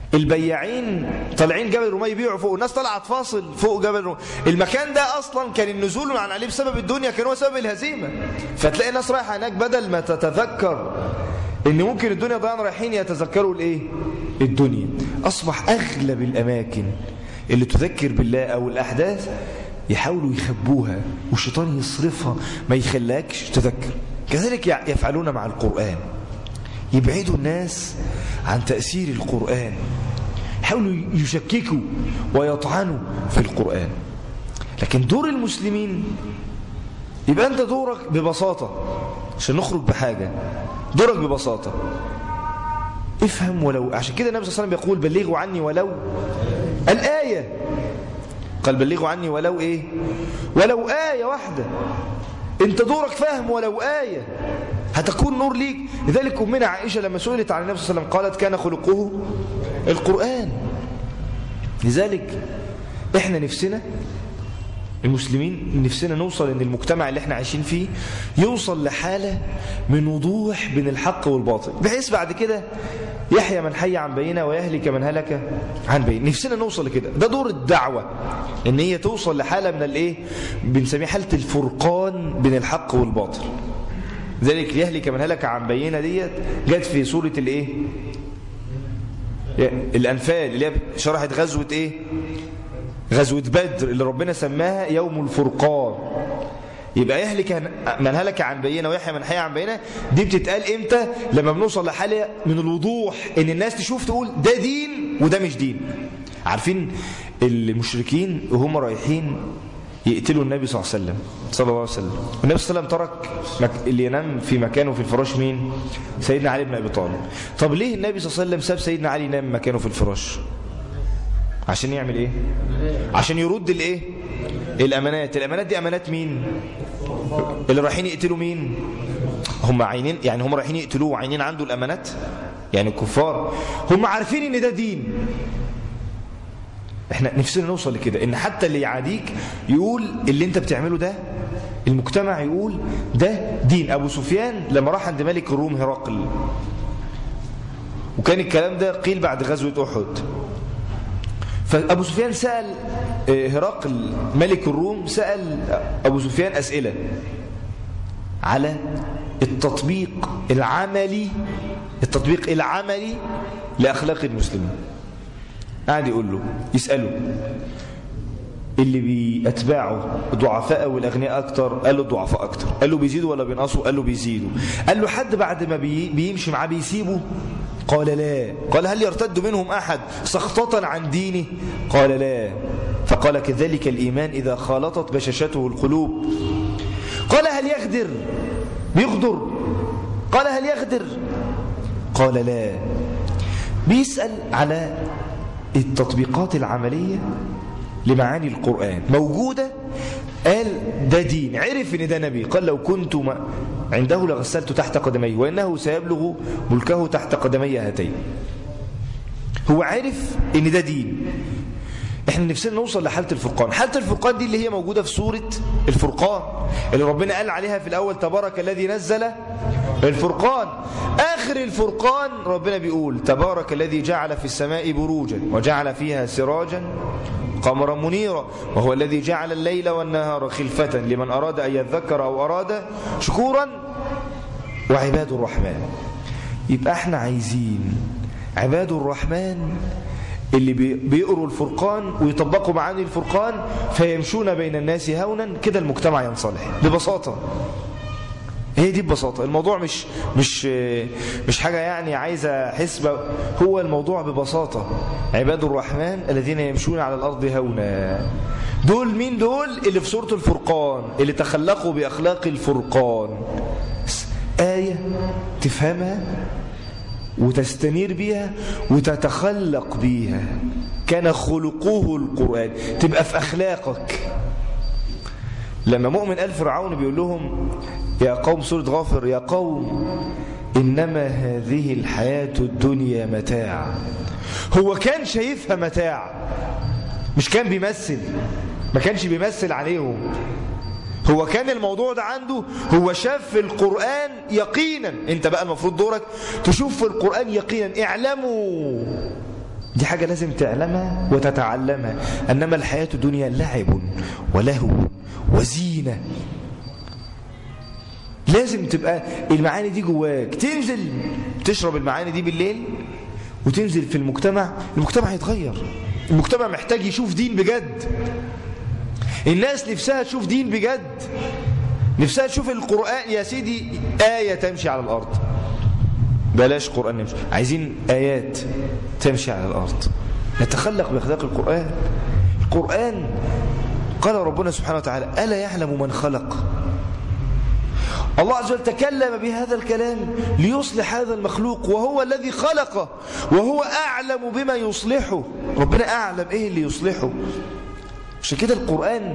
البياعين طالعين جبل الرماة يبيعوا فوق، الناس طلعت فاصل فوق جبل الرماة. المكان ده أصلا كان النزول عن عليه بسبب الدنيا كان هو سبب الهزيمة. فتلاقي الناس رايحة هناك بدل ما تتذكر إن ممكن الدنيا ضيعان، رايحين يتذكروا الإيه؟ الدنيا. أصبح أغلب الأماكن اللي تذكر بالله أو الأحداث يحاولوا يخبوها والشيطان يصرفها ما يخليكش تذكر. كذلك يفعلون مع القرآن، يبعدوا الناس عن تأثير القرآن، يحاولوا يشككوا ويطعنوا في القرآن. لكن دور المسلمين يبقى أنت دورك ببساطة، عشان نخرج بحاجة دورك ببساطة افهم. ولو عشان كده النبي صلى الله عليه وسلم يقول بلغوا عني ولو الآية، قال بلغوا عني ولو إيه؟ ولو آية واحدة. انت دورك فهم ولو آية هتكون نور ليك. لذلك أمنا عائشة لما سئلت عن النبي صلى الله عليه وسلم قالت كان خلقه القرآن. لذلك احنا نفسنا المسلمين نفسنا نوصل ان المجتمع اللي احنا عايشين فيه يوصل لحالة من وضوح بين الحق والباطل، بحيث بعد كده يحيى من حي عن بينه ويهلك من هلك عن بينه. نفسنا نوصل لكده، ده دور الدعوة، ان هي توصل لحالة من الايه بنسميه حالة الفرقان بين الحق والباطل. ذلك يهلك من هلك عن بينه ديت جت في سورة الايه الأنفال اللي هي شرحت غزوة ايه؟ غزوة بدر اللي ربنا سماها يوم الفرقان. يبقى يهلك من هلك عن بينه ويحيى من حي عن بينه دي بتتقال امتى؟ لما بنوصل لحالة من الوضوح ان الناس تشوف تقول ده دين وده مش دين. عارفين المشركين وهم رايحين يقتلوا النبي صلى الله عليه وسلم والنبي صلى الله عليه وسلم ترك اللي ينام في مكانه في الفراش مين؟ سيدنا علي بن أبي طالب. طب ليه النبي صلى الله عليه وسلم ساب سيدنا علي ينام مكانه في الفراش؟ عشان يعمل ايه؟ عشان يرد الايه؟ الامانات. الامانات دي امانات مين؟ اللي رايحين يقتلوا مين؟ هم عينين، يعني هم رايحين يقتلوه وعينين عنده الامانات، يعني الكفار هم عارفين ان ده دين. احنا نفسنا نوصل لكده ان حتى اللي يعاديك يقول اللي انت بتعمله ده، المجتمع يقول ده دين. ابو سفيان لما راح عند ملك الروم هرقل، وكان الكلام ده قيل بعد غزوة احد، فأبو سفيان سأل هرقل ملك الروم، سأل أبو سفيان أسئلة على التطبيق العملي لأخلاق المسلمين. قاعد يقول له يسأله اللي بيتباعه ضعفاء والأغنياء أكتر؟ قال له الضعفاء أكتر. قال له بيزيدوا ولا بينقصوا؟ قال له بيزيدوا. قال له حد بعد ما بيمشي معاه بيسيبه؟ قال لا. قال هل يرتد منهم أحد سخطة عن دينه؟ قال لا. فقال كذلك الإيمان إذا خالطت بشاشته القلوب. قال هل يغدر؟ بيغدر؟ قال هل يغدر؟ قال لا. بيسأل على التطبيقات العملية لمعاني القرآن موجودة. قال ده دين، عرف ان ده نبي. قال لو كنت عنده لغسلت تحت قدميه وإنه سيبلغ ملكه تحت قدمي هاتين. هو عرف ان ده دين. احنا نفسنا نوصل لحالة الفرقان. حالة الفرقان دي اللي هي موجودة في سورة الفرقان اللي ربنا قال عليها في الأول تبارك الذي نزل الفرقان. آخر الفرقان ربنا بيقول تبارك الذي جعل في السماء بروجا وجعل فيها سراجا قمرا منيرا وهو الذي جعل الليل والنهار خلفة لمن أراد أن يذكر أو أراد شكورا وعباد الرحمن. يبقى احنا عايزين عباد الرحمن اللي بيقروا الفرقان ويطبقوا معاني الفرقان فيمشون بين الناس هونا كده المجتمع ينصلح ببساطة. هي دي ببساطة. الموضوع مش حاجة يعني عايزة حسبة. هو الموضوع ببساطة عباد الرحمن الذين يمشون على الأرض هونا. دول مين؟ دول اللي في سورة الفرقان اللي تخلقوا بأخلاق الفرقان. آية تفهمها وتستنير بيها وتتخلق بيها. كان خلقه القرآن، تبقى في أخلاقك. لما مؤمن آل فرعون بيقول لهم يا قوم، سورة غافر، يا قوم إنما هذه الحياة الدنيا متاع. هو كان شايفها متاع، مش كان بيمثل، ما كانش بيمثل عليهم. هو كان الموضوع ده عنده، هو شاف في القرآن يقينا. انت بقى المفروض دورك تشوف في القرآن يقينا. اعلموا دي حاجة لازم تعلمها وتتعلمها. أنما الحياة الدنيا لعب ولهو وزينة. لازم تبقى المعاني دي جواك، تنزل تشرب المعاني دي بالليل وتنزل في المجتمع يتغير. المجتمع محتاج يشوف دين بجد. الناس نفسها تشوف دين بجد، نفسها تشوف القرآن. يا سيدي آية تمشي على الأرض، بلاش قرآن نمشي، عايزين آيات تمشي على الأرض، نتخلق بأخلاق القرآن. القرآن قال ربنا سبحانه وتعالى: ألا يعلم من خلق. الله عز وجل تكلم بهذا الكلام ليصلح هذا المخلوق، وهو الذي خلقه وهو أعلم بما يصلحه. ربنا أعلم إيه اللي يصلحه. عشان كده القرآن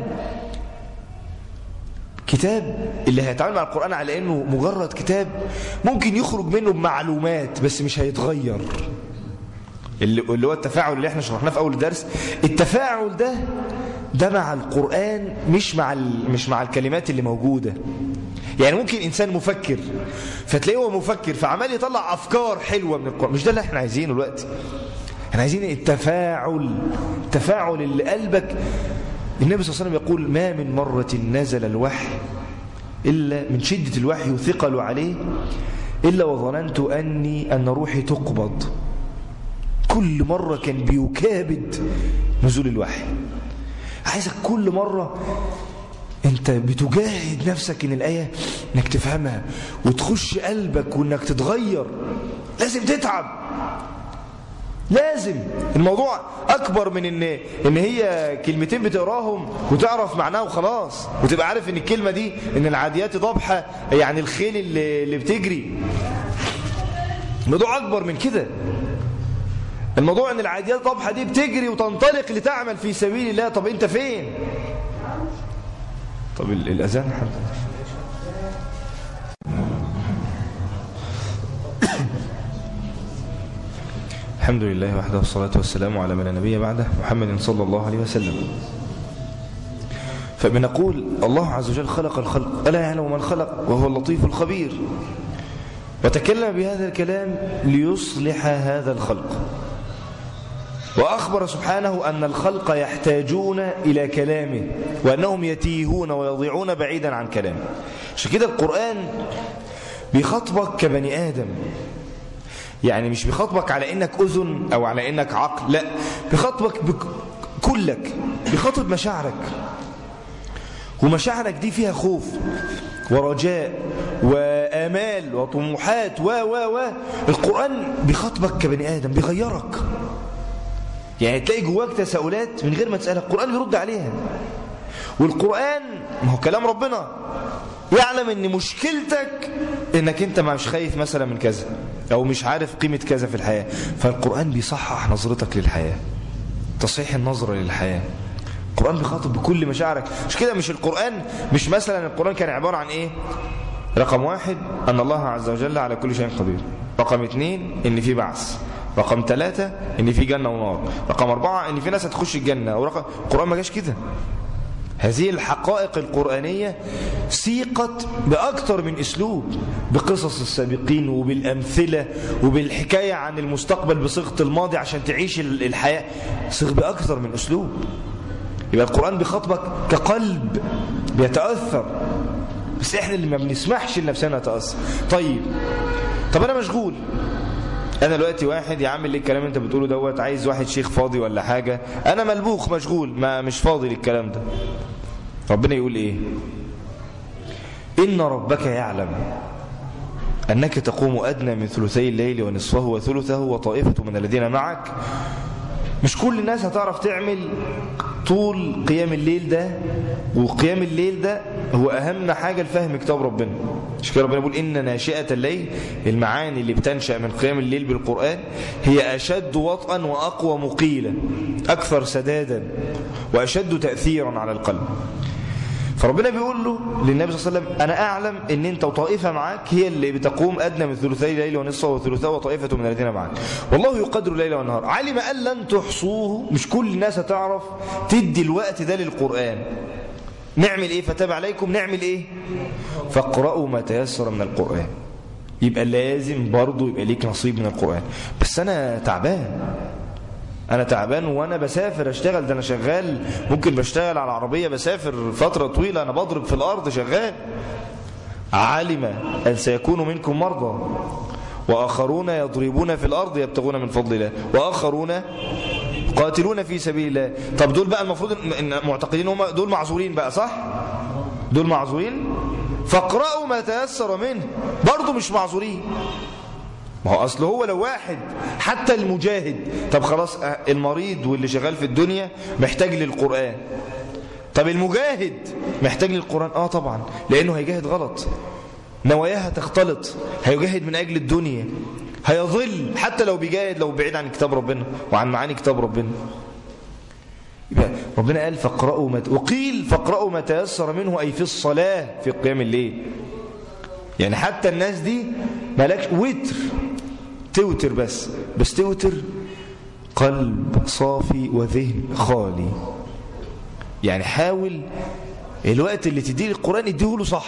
كتاب اللي هيتعامل مع القرآن على إنه مجرد كتاب ممكن يخرج منه بمعلومات بس مش هيتغير. اللي هو التفاعل اللي احنا شرحناه في أول الدرس، التفاعل ده مع القرآن مش مع الكلمات اللي موجودة. يعني ممكن إنسان مفكر فتلاقيه هو مفكر فعمال يطلع أفكار حلوة من القرآن، مش ده اللي احنا عايزينه دلوقتي. احنا عايزين التفاعل اللي قلبك. النبي صلى الله عليه وسلم يقول: ما من مرة نزل الوحي إلا من شدة الوحي وثقل عليه إلا وظننت أن روحي تقبض. كل مرة كان بيكابد نزول الوحي. عايزك كل مرة انت بتجاهد نفسك ان الآية انك تفهمها وتخش قلبك وانك تتغير. لازم تتعب، لازم. الموضوع اكبر من ان هي كلمتين بتقراهم وتعرف معناها وخلاص، وتبقى عارف ان الكلمة دي ان العاديات ضبحة يعني الخيل اللي بتجري. الموضوع اكبر من كده. الموضوع ان العاديات ضبحة دي بتجري وتنطلق لتعمل في سبيل الله. طب انت فين؟ طب الأذان الحمد لله وحده والصلاة والسلام على من لا نبي بعده محمد صلى الله عليه وسلم. فبنقول الله عز وجل خلق الخلق، ألا يعلم من خلق وهو اللطيف الخبير. وتكلم بهذا الكلام ليصلح هذا الخلق. وأخبر سبحانه أن الخلق يحتاجون إلى كلامه وأنهم يتيهون ويضيعون بعيدا عن كلامه. عشان كده القرآن بيخاطبك كبني آدم، يعني مش بيخاطبك على إنك أذن أو على إنك عقل، لا، بيخاطبك بكلك، بيخاطب مشاعرك. ومشاعرك دي فيها خوف ورجاء وآمال وطموحات القرآن بيخاطبك كبني آدم، بيغيرك. يعني تلاقي جواك تساؤلات من غير ما تسألها، القرآن بيرد عليها. والقرآن ما هو كلام ربنا، يعلم ان مشكلتك انك انت مش خايف مثلا من كذا او مش عارف قيمة كذا في الحياة، فالقرآن بيصحح نظرتك للحياة، تصحيح النظرة للحياة. القرآن بيخاطب بكل مشاعرك. مش كده، مش القرآن مش مثلا القرآن كان عبارة عن ايه؟ رقم 1 ان الله عز وجل على كل شيء قدير، رقم 2 ان في بعث، رقم 3 ان في جنة ونار، رقم 4 ان في ناس هتخش الجنة، القرآن ما جاش كده. هذه الحقائق القرآنية سيقت بأكثر من أسلوب، بقصص السابقين وبالأمثلة وبالحكاية عن المستقبل بصيغة الماضي عشان تعيش الحياة، صيغ بأكثر من أسلوب. يبقى القرآن بيخاطبك كقلب بيتأثر، بس احنا اللي ما بنسمحش لنفسنا نتأثر. طب أنا مشغول، أنا دلوقتي واحد يعمل لي الكلام انت بتقوله دوت، عايز واحد شيخ فاضي ولا حاجة، أنا ملبوخ مشغول مش فاضي للكلام ده. ربنا يقول إيه؟ إن ربك يعلم أنك تقوم أدنى من ثلثي الليل ونصفه وثلثه وطائفة من الذين معك. مش كل الناس هتعرف تعمل طول قيام الليل ده، وقيام الليل ده هو أهم حاجة لفهم كتاب ربنا. مش كده ربنا يقول إن ناشئة الليل، المعاني اللي بتنشأ من قيام الليل بالقرآن هي أشد وطئا وأقوى مقيلة، أكثر سدادا وأشد تأثيرا على القلب. فربنا بيقول له للنبي صلى الله عليه وسلم أنا أعلم أن أنت وطائفة معك هي اللي بتقوم أدنى من ثلثي الليل ونصفه وثلثه وطائفة من الذين معك، والله يقدر الليل والنهار، علم أن لن تحصوه. مش كل الناس هتعرف تدي الوقت ده للقرآن. نعمل إيه؟ فتاب عليكم، نعمل إيه؟ فاقرأوا ما تيسر من القرآن. يبقى لازم برضو يبقى ليك نصيب من القرآن. بس أنا تعبان، أنا تعبان وأنا بسافر أشتغل، ده أنا شغال ممكن بشتغل على عربية بسافر فترة طويلة، أنا بضرب في الأرض شغال. علم أن سيكون منكم مرضى وآخرون يضربون في الأرض يبتغون من فضل الله وآخرون قاتلون في سبيل الله. طب دول بقى المفروض معتقدين هم دول معذورين بقى، صح؟ دول معذورين، فاقرأوا ما تيسر منه، برضو مش معذورين. ما هو أصل هو لو واحد حتى المجاهد، طب خلاص المريض واللي شغال في الدنيا محتاج للقرآن، طب المجاهد محتاج للقرآن؟ طبعا، لأنه هيجاهد غلط، نواياها تختلط، هيجاهد من أجل الدنيا، هيضل حتى لو بيجاهد لو بعيد عن كتاب ربنا وعن معاني كتاب ربنا. يبقى ربنا قال فاقرأوا وقيل فاقرأوا ما تيسر منه، أي في الصلاة في قيام الليل. يعني حتى الناس دي مالكش وتر، توتر بس توتر قلب صافي وذهن خالي. يعني حاول الوقت اللي تديه القرآن اديه له صح،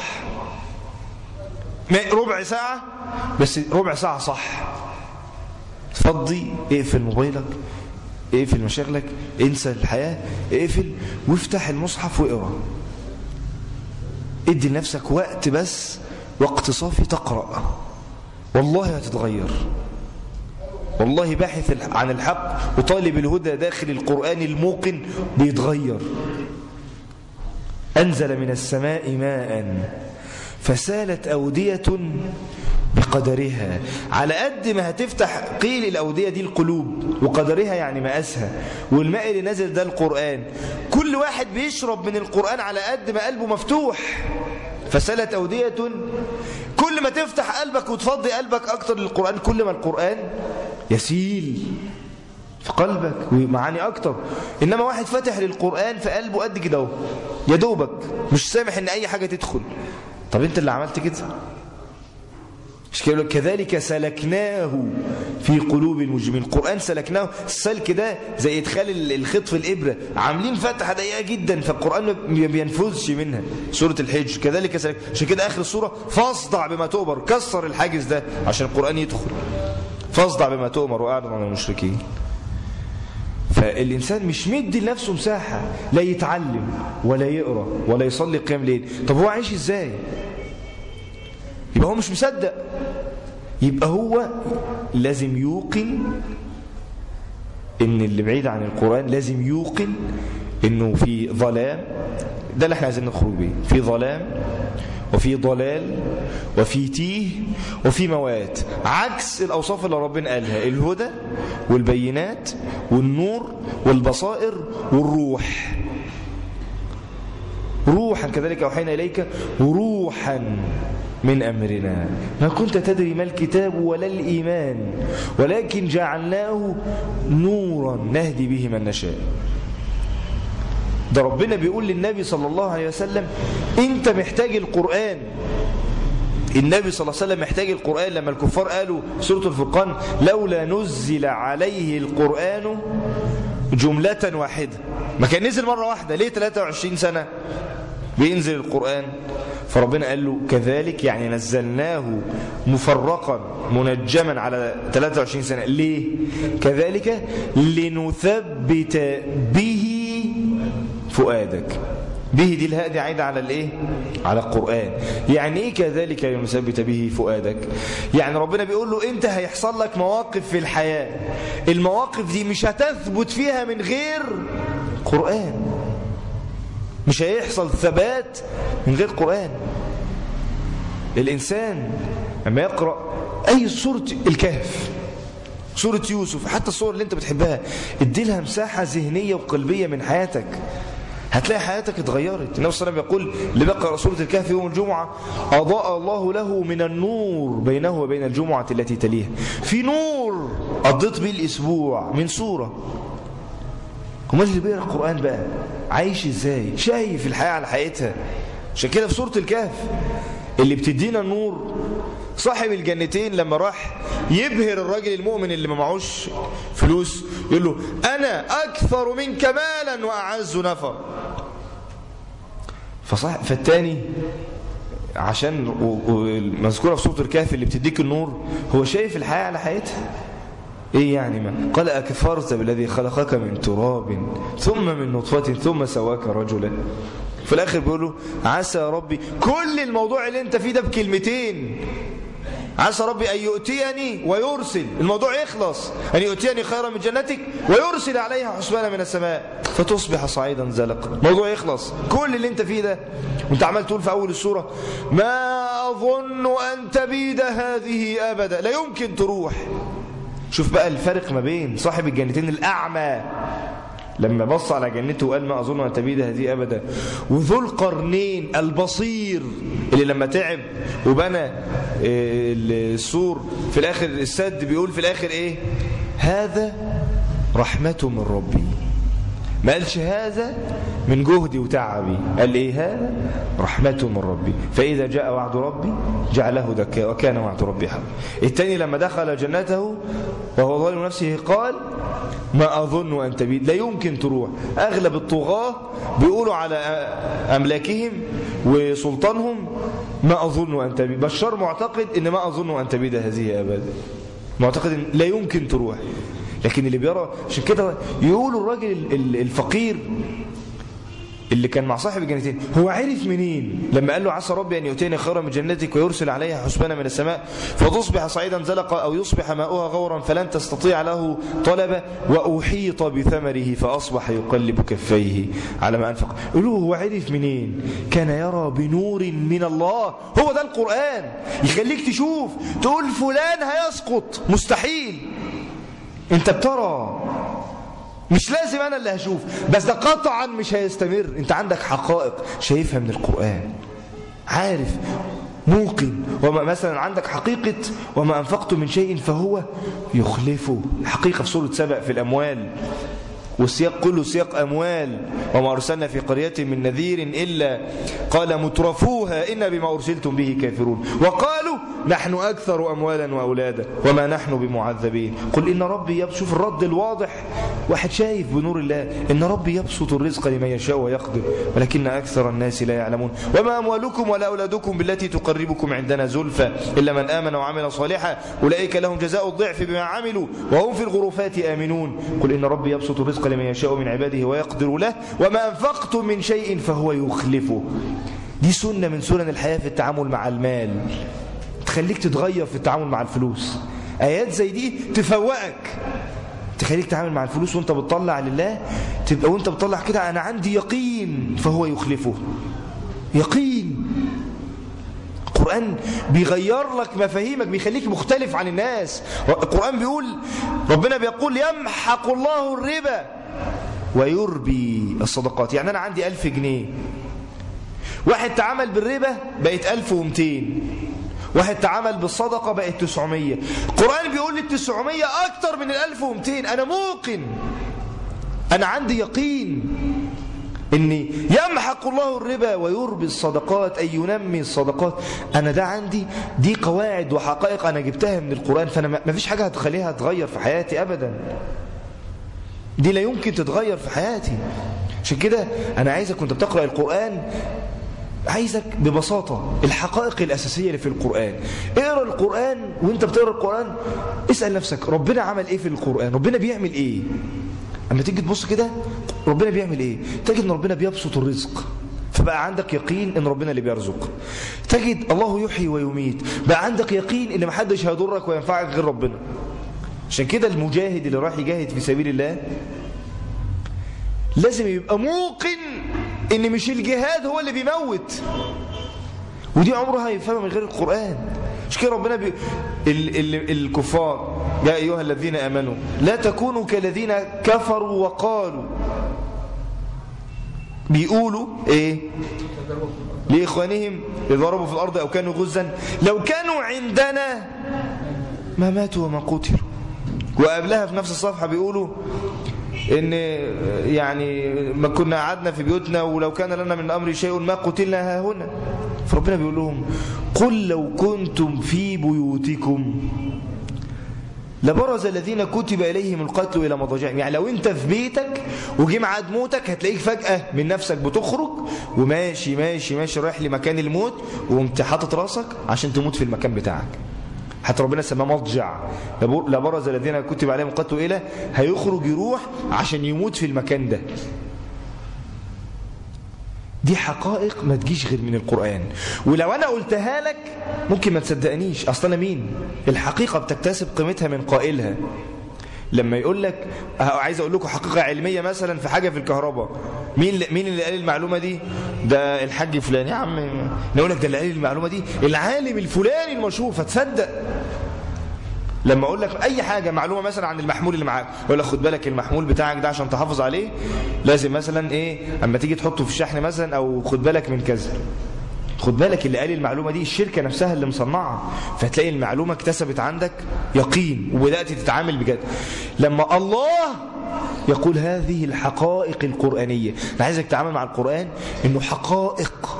ربع ساعة بس، ربع ساعة صح. تفضي، اقفل موبايلك، اقفل مشاغلك، انسى الحياة، اقفل وافتح المصحف واقرأ. ادي لنفسك وقت بس، وقت صافي تقرأ، والله هتتغير. والله باحث عن الحق وطالب الهدى داخل القرآن الموقن بيتغير. أنزل من السماء ماء فسالت أودية بقدرها. على قد ما هتفتح قيل الأودية دي القلوب، وقدرها يعني مقاسها، والماء اللي نزل ده القرآن. كل واحد بيشرب من القرآن على قد ما قلبه مفتوح. فسالت أودية، كل ما تفتح قلبك وتفضي قلبك أكتر للقرآن، كل ما القرآن يسيل في قلبك ومعاني أكتر. إنما واحد فتح للقرآن في قلبه قد كده اهو، يا دوبك مش سامح إن أي حاجة تدخل. طب أنت اللي عملت كده. كذلك سلكناه في قلوب المجرمين. القرآن سلكناه، السلك ده زي إدخال الخيط في الإبرة، عاملين فتحة ضيقة جدا فالقرآن ما بينفذش منها. سورة الحج كذلك سلك، عشان كده آخر السورة فاصدع بما تؤمر، كسر الحاجز ده عشان القرآن يدخل. فاصدع بما تؤمر وأعرض عن المشركين. فالإنسان مش مدي لنفسه مساحة لا يتعلم ولا يقرأ ولا يصلي قيام ليل. طب هو عايش إزاي؟ يبقى هو مش مصدق. يبقى هو لازم يوقن ان اللي بعيد عن القرآن لازم يوقن انه في ظلام. ده اللي احنا عايزين نخرج بيه، في ظلام وفي ضلال وفي تيه وفي موات، عكس الأوصاف اللي ربنا قالها: الهدى والبينات والنور والبصائر والروح. روحا كذلك أوحينا إليك روحا من أمرنا ما كنت تدري ما الكتاب ولا الإيمان ولكن جعلناه نورا نهدي به من نشاء. ده ربنا بيقول للنبي صلى الله عليه وسلم: أنت محتاج القرآن. النبي صلى الله عليه وسلم محتاج القرآن. لما الكفار قالوا سورة الفرقان: لولا نزل عليه القرآن جملة واحدة، ما كان نزل مرة واحدة، ليه 23 سنة بينزل القرآن؟ فربنا قال له: كذلك، يعني نزلناه مفرقا منجما على 23 سنة. ليه؟ كذلك لنثبت به فؤادك. به دي الهاء دي عايدة على الايه؟ على القرآن. يعني ايه كذلك لنثبت به فؤادك؟ يعني ربنا بيقول له: انت هيحصل لك مواقف في الحياة، المواقف دي مش هتثبت فيها من غير قرآن، مش هيحصل ثبات من غير قرآن. الإنسان لما يقرأ أي سورة الكهف، سورة يوسف، حتى الصور اللي انت بتحبها، ادي لها مساحة ذهنية وقلبية من حياتك، هتلاقي حياتك اتغيرت. النبي صلى الله عليه وسلم يقول: اللي بقرأ سورة الكهف يوم الجمعة أضاء الله له من النور بينه وبين الجمعة التي تليها. في نور قضيت به الأسبوع من سورة. وما اللي بيقرأ القرآن بقى عايش ازاي؟ شايف الحياة على حقيقتها. عشان كده في سورة الكهف اللي بتدينا النور، صاحب الجنتين لما راح يبهر الراجل المؤمن اللي ما معوش فلوس، يقول له: أنا أكثر منك مالا وأعز نفر. فالتاني عشان مذكورة في سورة الكهف اللي بتديك النور، هو شايف الحياة على حقيقتها، ايه يعني ما قال أكفرت بالذي خلقك من تراب ثم من نطفة ثم سواك رجلا. في الآخر بيقولوا عسى ربي، كل الموضوع اللي انت فيه ده بكلمتين، عسى ربي أن يؤتيني ويرسل، الموضوع يخلص، أن يؤتيني خيرا من جنتك ويرسل عليها حسبانا من السماء فتصبح صعيدا زلقا. الموضوع يخلص، كل اللي انت فيه ده وانت عمال تقول في أول السورة ما أظن أن تبيد هذه أبدا، لا يمكن تروح. شوف بقى الفرق ما بين صاحب الجنتين الأعمى لما بص على جنته وقال ما أظن أن تبيد هذه أبدا، وذو القرنين البصير اللي لما تعب وبنى السور في الآخر السد بيقول في الآخر إيه؟ هذا رحمة من ربي. ما قالش هذا من جهدي وتعبي، قال إيه؟ هذا رحمة من ربي فإذا جاء وعد ربي جعله دكا وكان وعد ربي حقا. الثاني لما دخل جنته وهو ظالم نفسه قال ما أظن أن تبيد، لا يمكن تروح. أغلب الطغاة بيقولوا على أملاكهم وسلطانهم ما أظن أن تبيد. بشار معتقد إن ما أظن أن تبيد هذه أبدا، معتقد إن لا يمكن تروح. لكن اللي بيرى، عشان كده يقولوا الراجل الفقير اللي كان مع صاحب الجنتين هو عرف منين لما قال له عسى ربي أن يؤتيني خيرا من جنتك ويرسل عليها حسبانا من السماء فتصبح صعيدا زلقا أو يصبح ماؤها غورا فلن تستطيع له طلبا وأحيط بثمره فأصبح يقلب كفيه على ما أنفق. قالوا هو عرف منين؟ كان يرى بنور من الله. هو ده القرآن يخليك تشوف تقول فلان هيسقط، مستحيل. انت بترى، مش لازم انا اللي هشوف، بس ده قطعا مش هيستمر. انت عندك حقائق شايفها من القرآن، عارف، موقن. مثلا عندك حقيقة وما أنفقتم من شيء فهو يخلفه، حقيقة في سورة سبأ في الأموال، والسياق كله سياق أموال. وما أرسلنا في قرية من نذير إلا قال مترفوها إن بما أرسلتم به كافرون وقالوا نحن أكثر أموالا وأولادا وما نحن بمعذبين قل إن ربي يبسط. شوف الرد الواضح، واحد شايف بنور الله إن ربي يبسط الرزق لمن يشاء ويقدر ولكن أكثر الناس لا يعلمون. وما أموالكم ولا أولادكم بالتي تقربكم عندنا زلفى إلا من آمن وعمل صالحا أولئك لهم جزاء الضعف بما عملوا وهم في الغرفات آمنون قل إن ربي يبسط الرزق لمن يشاء من عباده ويقدر له وما أنفقتم من شيء فهو يخلفه. دي سنة من سنن الحياة في التعامل مع المال، تخليك تتغير في التعامل مع الفلوس. آيات زي دي تفوقك، تخليك تتعامل مع الفلوس وانت بتطلع لله، تبقى وانت بتطلع كده أنا عندي يقين فهو يخلفه. يقين. القرآن بيغير لك مفاهيمك، بيخليك مختلف عن الناس. القرآن بيقول، ربنا بيقول يمحق الله الربا ويربي الصدقات. يعني أنا عندي 1000 جنيه، واحد تعامل بالربا بقت 1200، واحد تعامل بالصدقة بقت 900. القرآن بيقول لي 900 أكتر من 1200. أنا موقن، أنا عندي يقين إن يمحق الله الربا ويربي الصدقات، أي ينمي الصدقات. أنا ده عندي، دي قواعد وحقائق أنا جبتها من القرآن، فأنا ما فيش حاجة هتخليها تغير في حياتي أبدا. دي لا يمكن تتغير في حياتي. عشان كده أنا عايزك وانت بتقرأ القرآن، عايزك ببساطة الحقائق الأساسية اللي في القرآن. اقرأ القرآن وانت بتقرأ القرآن اسأل نفسك ربنا عمل ايه في القرآن، ربنا بيعمل ايه. اما تيجي تبص كده ربنا بيعمل ايه، تجد ان ربنا بيبسط الرزق فبقى عندك يقين ان ربنا اللي بيرزق. تجد الله يحيي ويميت، بقى عندك يقين ان محدش هيضرك وينفعك غير ربنا. عشان كده المجاهد اللي راح يجاهد في سبيل الله لازم يبقى موقن ان مش الجهاد هو اللي بيموت، ودي عمرها هيفهمها من غير القرآن. مش كده ربنا الكفار يا أيها الذين آمنوا لا تكونوا كالذين كفروا وقالوا، بيقولوا ايه لإخوانهم إذا ضربوا في الأرض أو كانوا غزا لو كانوا عندنا ما ماتوا وما قتلوا. وقبلها في نفس الصفحة بيقولوا إن يعني ما كنا قعدنا في بيوتنا ولو كان لنا من الأمر شيء ما قتلنا ها هنا. فربنا بيقول لهم قل لو كنتم في بيوتكم لبرز الذين كتب إليهم القتل إلى مضاجعهم. يعني لو أنت في بيتك وجي ميعاد موتك هتلاقيك فجأة من نفسك بتخرج وماشي ماشي ماشي رايح لمكان الموت وقمت حاطط راسك عشان تموت في المكان بتاعك. حتى ربنا سماه مضجع، لبرز الذين كتب عليهم القتل إلى، هيخرج يروح عشان يموت في المكان ده. دي حقائق ما تجيش غير من القرآن. ولو أنا قلتها لك ممكن ما تصدقنيش، أصلا مين؟ الحقيقة بتكتسب قيمتها من قائلها. لما يقول لك عايز أقول لكم حقيقة علمية مثلا في حاجة في الكهرباء، مين اللي قال المعلومة دي؟ ده الحاج فلان. يا عم نقول لك ده اللي قال المعلومة دي العالم الفلاني المشهور، فتصدق. لما اقول لك اي حاجه معلومه مثلا عن المحمول اللي معاك، اقول لك خد بالك المحمول بتاعك ده عشان تحافظ عليه لازم مثلا ايه اما تيجي تحطه في الشحن مثلا، او خد بالك من كذا. خد بالك اللي قال المعلومه دي الشركه نفسها اللي مصنعها، فتلاقي المعلومه اكتسبت عندك يقين وبدات تتعامل بجد. لما الله يقول هذه الحقائق القرآنية، انا عايزك تتعامل مع القرآن انه حقائق،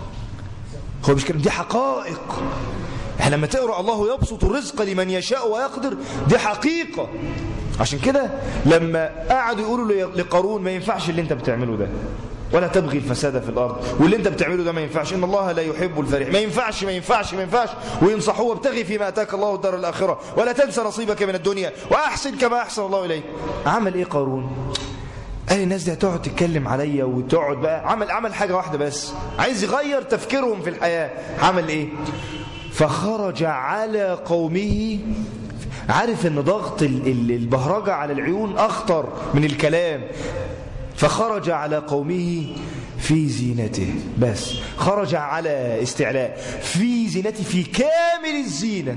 هو مش كلام، دي حقائق. احنا لما تقرأ الله يبسط الرزق لمن يشاء ويقدر، دي حقيقة. عشان كده لما قعدوا يقولوا لقارون ما ينفعش اللي انت بتعمله ده، ولا تبغي الفساد في الأرض، واللي انت بتعمله ده ما ينفعش، إن الله لا يحب الفرح، ما ينفعش ما ينفعش ما ينفعش، وينصحوه وابتغي فيما أتاك الله الدار الآخرة ولا تنسى نصيبك من الدنيا وأحسن كما أحسن الله إليك. عمل إيه قارون؟ قال الناس دي هتقعد تتكلم عليا وتقعد بقى، عمل حاجة واحدة بس، عايز يغير تفكيرهم في الحياة. عمل إيه؟ فخرج على قومه. عارف ان ضغط البهرجة على العيون أخطر من الكلام. فخرج على قومه في زينته، بس خرج على استعلاء في زينته، في كامل الزينة.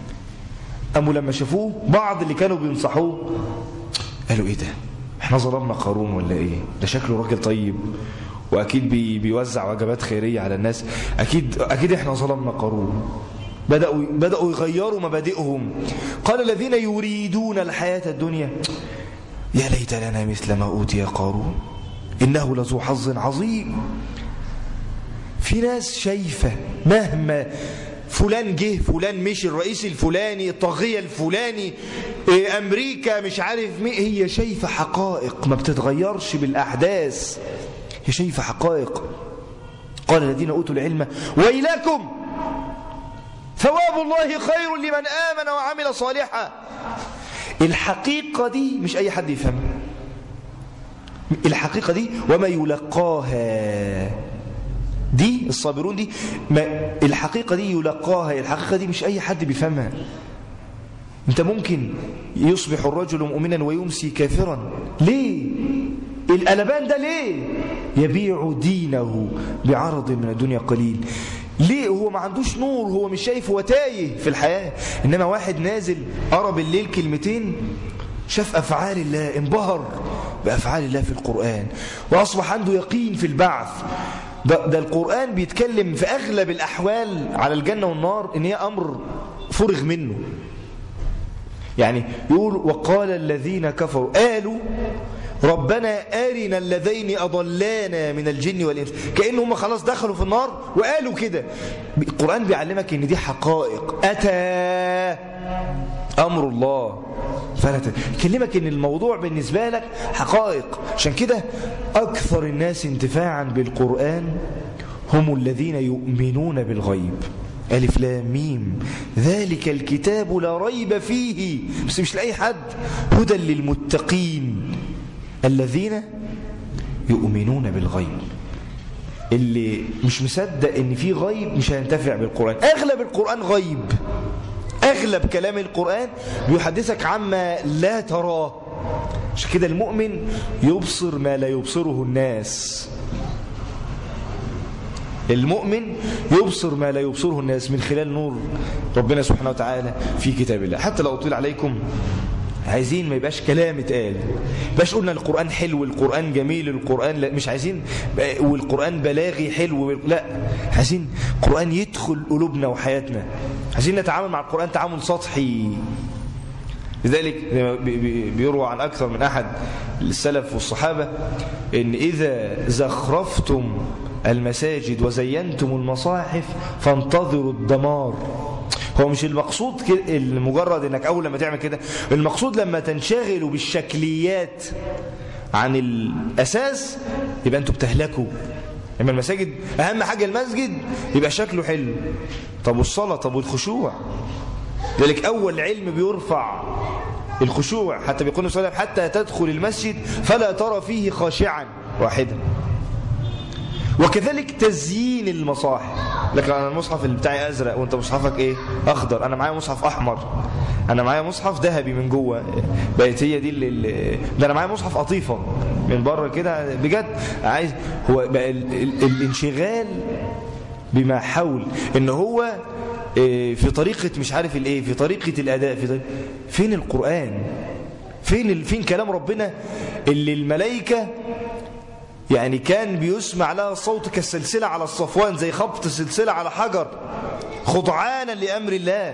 أما لما شافوه بعض اللي كانوا بينصحوه قالوا ايه ده، احنا ظلمنا قارون ولا ايه؟ ده شكله راجل طيب واكيد بيوزع وجبات خيرية على الناس، اكيد احنا ظلمنا قارون. بدأوا يغيروا مبادئهم. قال الذين يريدون الحياة الدنيا يا ليت لنا مثل ما أوتي قارون إنه لذو حظ عظيم. في ناس شايفة مهما فلان جه، فلان مشي، الرئيس الفلاني، الطاغية الفلاني، أمريكا مش عارف مين، هي شايفة حقائق ما بتتغيرش بالأحداث، هي شايفة حقائق. قال الذين أوتوا العلم ويلكم ثواب الله خير لمن آمن وعمل صالحا. الحقيقة دي مش أي حد يفهمها، الحقيقة دي وما يلقاها دي الصابرون دي، الحقيقة دي يلقاها، الحقيقة دي مش أي حد بيفهمها. أنت ممكن يصبح الرجل مؤمنا ويمسي كافرا، ليه؟ القلبان ده ليه؟ يبيع دينه بعرض من الدنيا قليل. ليه؟ هو ما عندوش نور، هو مش شايف، هو تايه في الحياة. إنما واحد نازل قرأ بالليل كلمتين، شاف أفعال الله، انبهر بأفعال الله في القرآن، وأصبح عنده يقين في البعث. ده القرآن بيتكلم في أغلب الأحوال على الجنة والنار إن هي أمر فرغ منه. يعني يقول وقال الذين كفروا قالوا ربنا أرنا الذين أضلانا من الجن والإنس، كأنهم خلاص دخلوا في النار وقالوا كده. القرآن بيعلمك إن دي حقائق، أتى أمر الله فلا يكلمك إن الموضوع بالنسبة لك حقائق. عشان كده أكثر الناس انتفاعا بالقرآن هم الذين يؤمنون بالغيب. ألف لام ميم ذلك الكتاب لا ريب فيه، بس مش لأي حد، هدى للمتقين الذين يؤمنون بالغيب. اللي مش مصدق ان في غيب مش هينتفع بالقرآن. اغلب القرآن غيب، اغلب كلام القرآن بيحدثك عما لا تراه. عشان كده المؤمن يبصر ما لا يبصره الناس، المؤمن يبصر ما لا يبصره الناس من خلال نور ربنا سبحانه وتعالى في كتاب الله. حتى لو أطيل عليكم، عايزين ما يبقاش كلام اتقال، باش قلنا القرآن حلو، القرآن جميل، القرآن لا، مش عايزين والقرآن بلاغي حلو، لا، عايزين القرآن يدخل قلوبنا وحياتنا، عايزين نتعامل مع القرآن تعامل سطحي. لذلك بيروى عن أكثر من أحد السلف والصحابة إن إذا زخرفتم المساجد وزينتم المصاحف فانتظروا الدمار. هو مش المقصود المجرد انك اول لما تعمل كده، المقصود لما تنشغلوا بالشكليات عن الاساس يبقى انتوا بتهلكوا. اما المساجد اهم حاجه المسجد يبقى شكله حلو، طب والصلاه، طب والخشوع، لذلك أول علم بيرفع الخشوع، حتى بيقول صلى الله عليه وسلم حتى تدخل المسجد فلا ترى فيه خاشعا واحدا. وكذلك تزيين المصاحف، لكن أنا المصحف اللي بتاعي أزرق وأنت مصحفك إيه؟ أخضر. أنا معايا مصحف أحمر، أنا معايا مصحف ذهبي من جوه، بقت هي دي ده أنا معايا مصحف قطيفة من بره كده بجد. عايز هو بقى الانشغال بما حول إن هو في طريقة مش عارف الايه، في طريقة الأداء، فين القرآن؟ فين كلام ربنا اللي الملائكة يعني كان بيسمع لها الصوت كالسلسلة على الصفوان، زي خبط سلسلة على حجر، خضعانا لأمر الله.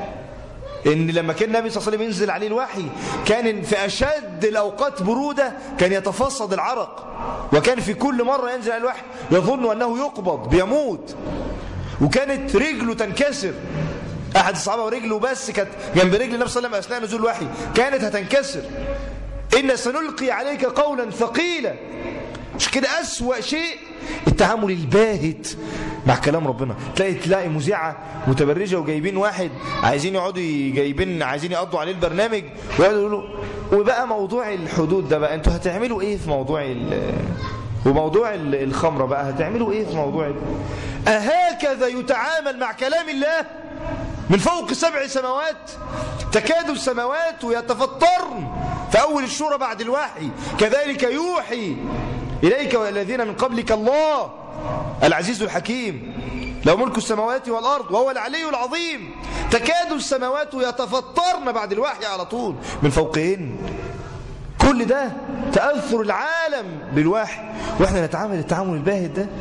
إن لما كان النبي صلى الله عليه وسلم ينزل عليه الوحي كان في أشد الأوقات برودة كان يتفصد العرق، وكان في كل مرة ينزل عليه الوحي يظن أنه يقبض بيموت، وكانت رجله تنكسر. أحد الصحابة ورجله بس كانت جنب رجل النبي صلى الله عليه وسلم أثناء نزول الوحي كانت هتنكسر. إن سنلقي عليك قولا ثقيلا. مش كده أسوأ شيء التعامل الباهت مع كلام ربنا. تلاقي مذيعة متبرجة وجايبين واحد عايزين عايزين يقضوا عليه البرنامج، ويقعدوا يقولوا وبقى موضوع الحدود ده بقى انتوا هتعملوا ايه في موضوع وموضوع الخمرة بقى هتعملوا ايه في موضوع أهكذا يتعامل مع كلام الله من فوق 7 سماوات؟ تكاد السماوات يتفطرن في أول الشورى بعد الوحي. كذلك يوحي إليك والذين من قبلك الله العزيز الحكيم له ملك السماوات والأرض وهو العلي العظيم. تكاد السماوات يتفطرن بعد الوحي على طول من فوقهن. كل ده تأثر العالم بالوحي، وإحنا نتعامل التعامل الباهت ده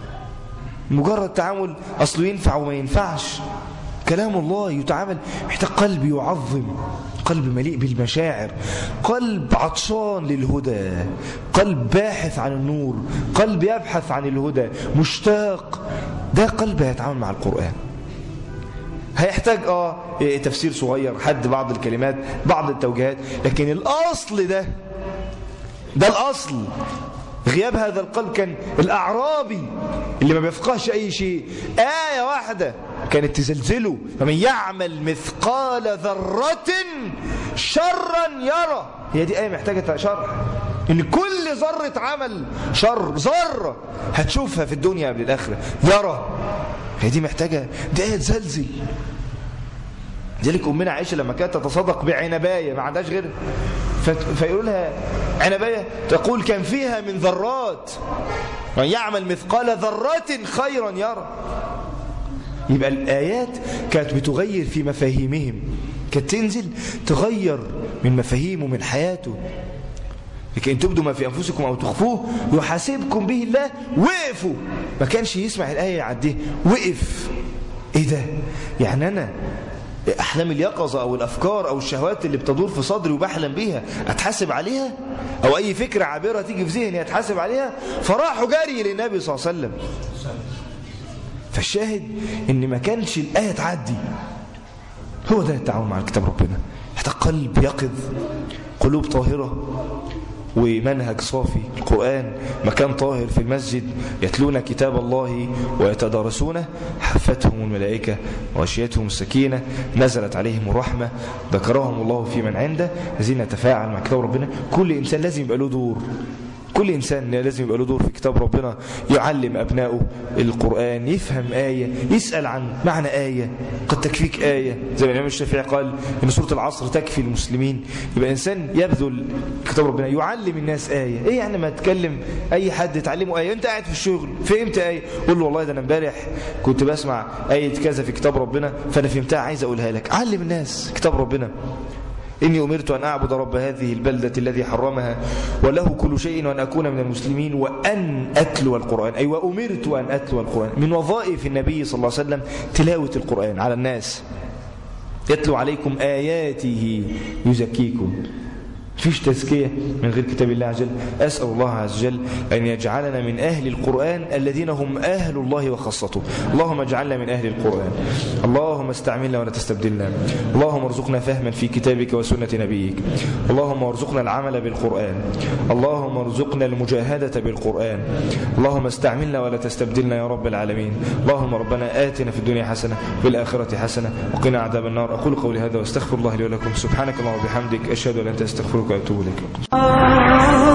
مجرد تعامل أصله ينفع وما ينفعش. كلام الله يتعامل محتاج قلب يعظم، قلب مليء بالمشاعر، قلب عطشان للهدى، قلب باحث عن النور، قلب يبحث عن الهدى، مشتاق. ده قلب هيتعامل مع القرآن. هيحتاج تفسير صغير، حد بعض الكلمات، بعض التوجيهات، لكن الأصل ده الأصل. غياب هذا القلب كان الأعرابي اللي ما بيفقهش أي شيء، آية واحدة كانت تزلزله. فمن يعمل مثقال ذرة شرا يرى. هي دي آية محتاجة شرح، إن كل ذرة عمل شر، ذرة هتشوفها في الدنيا قبل الآخرة يرى. هي دي محتاجة، دي آية تزلزل. ذلك أمنا عائشة لما كانت تتصدق بعنباية ما عندهاش غير فيقولوا لها عنباية، تقول كان فيها من ذرات، من يعمل مثقال ذرة خيرا يرى. يبقى الآيات كانت بتغير في مفاهيمهم، كانت تنزل تغير من مفاهيمه من حياته. لكن إن تبدوا ما في أنفسكم أو تخفوه يحاسبكم به الله. وقفوا، ما كانش يسمع الآية يعديه، وقف. إيه ده؟ يعني أنا أحلام اليقظة أو الأفكار أو الشهوات اللي بتدور في صدري وبحلم بيها أتحاسب عليها؟ أو أي فكرة عابرة تيجي في ذهني أتحاسب عليها؟ فراحوا جاري للنبي صلى الله عليه وسلم. فالشاهد إن ما كانش الآية تعدي. هو ده التعامل مع الكتاب ربنا. حتى قلب يقظ، قلوب طاهرة، ومنهج صافي. القرآن مكان طاهر في المسجد، يتلون كتاب الله ويتدارسونه، حفتهم الملائكة وغشيتهم السكينة، نزلت عليهم الرحمة، ذكرهم الله في من عنده. عايزين نتفاعل مع كتاب ربنا. كل إنسان لازم يبقى له دور، كل إنسان لازم يبقى له دور في كتاب ربنا، يعلم أبنائه القرآن، يفهم آية، يسأل عن معنى آية، قد تكفيك آية، زي ما الإمام الشافعي قال إن سورة العصر تكفي المسلمين. يبقى إنسان يبذل كتاب ربنا، يعلم الناس آية. إيه يعني ما تكلم أي حد تعلمه آية؟ أنت قاعد في الشغل فهمت آية، قول له والله ده أنا امبارح كنت بسمع آية كذا في كتاب ربنا فأنا فهمتها عايز أقولها لك. علم الناس كتاب ربنا. إني أمرت أن أعبد رب هذه البلدة الذي حرمها وله كل شيء وأن أكون من المسلمين وأن أتلو القرآن. أي وأمرت أن أتلو القرآن. من وظائف النبي صلى الله عليه وسلم تلاوة القرآن على الناس. يتلو عليكم آياته يزكيكم. فيش تزكية من غير كتاب الله عز وجل. أسأل الله عز وجل أن يجعلنا من أهل القرآن الذين هم أهل الله وخاصته. اللهم اجعلنا من أهل القرآن. اللهم استعملنا ولا تستبدلنا. اللهم ارزقنا فهما في كتابك وسنة نبيك. اللهم ارزقنا العمل بالقرآن. اللهم ارزقنا المجاهدة بالقرآن. اللهم استعملنا ولا تستبدلنا يا رب العالمين. اللهم ربنا آتنا في الدنيا حسنة وفي الآخرة حسنة وقنا عذاب النار. أقول قولي هذا واستغفر الله لي ولكم. سبحانك اللهم وبحمدك، أشهد أن لا إله إلا أنت، أستغفرك وأتوب إليك.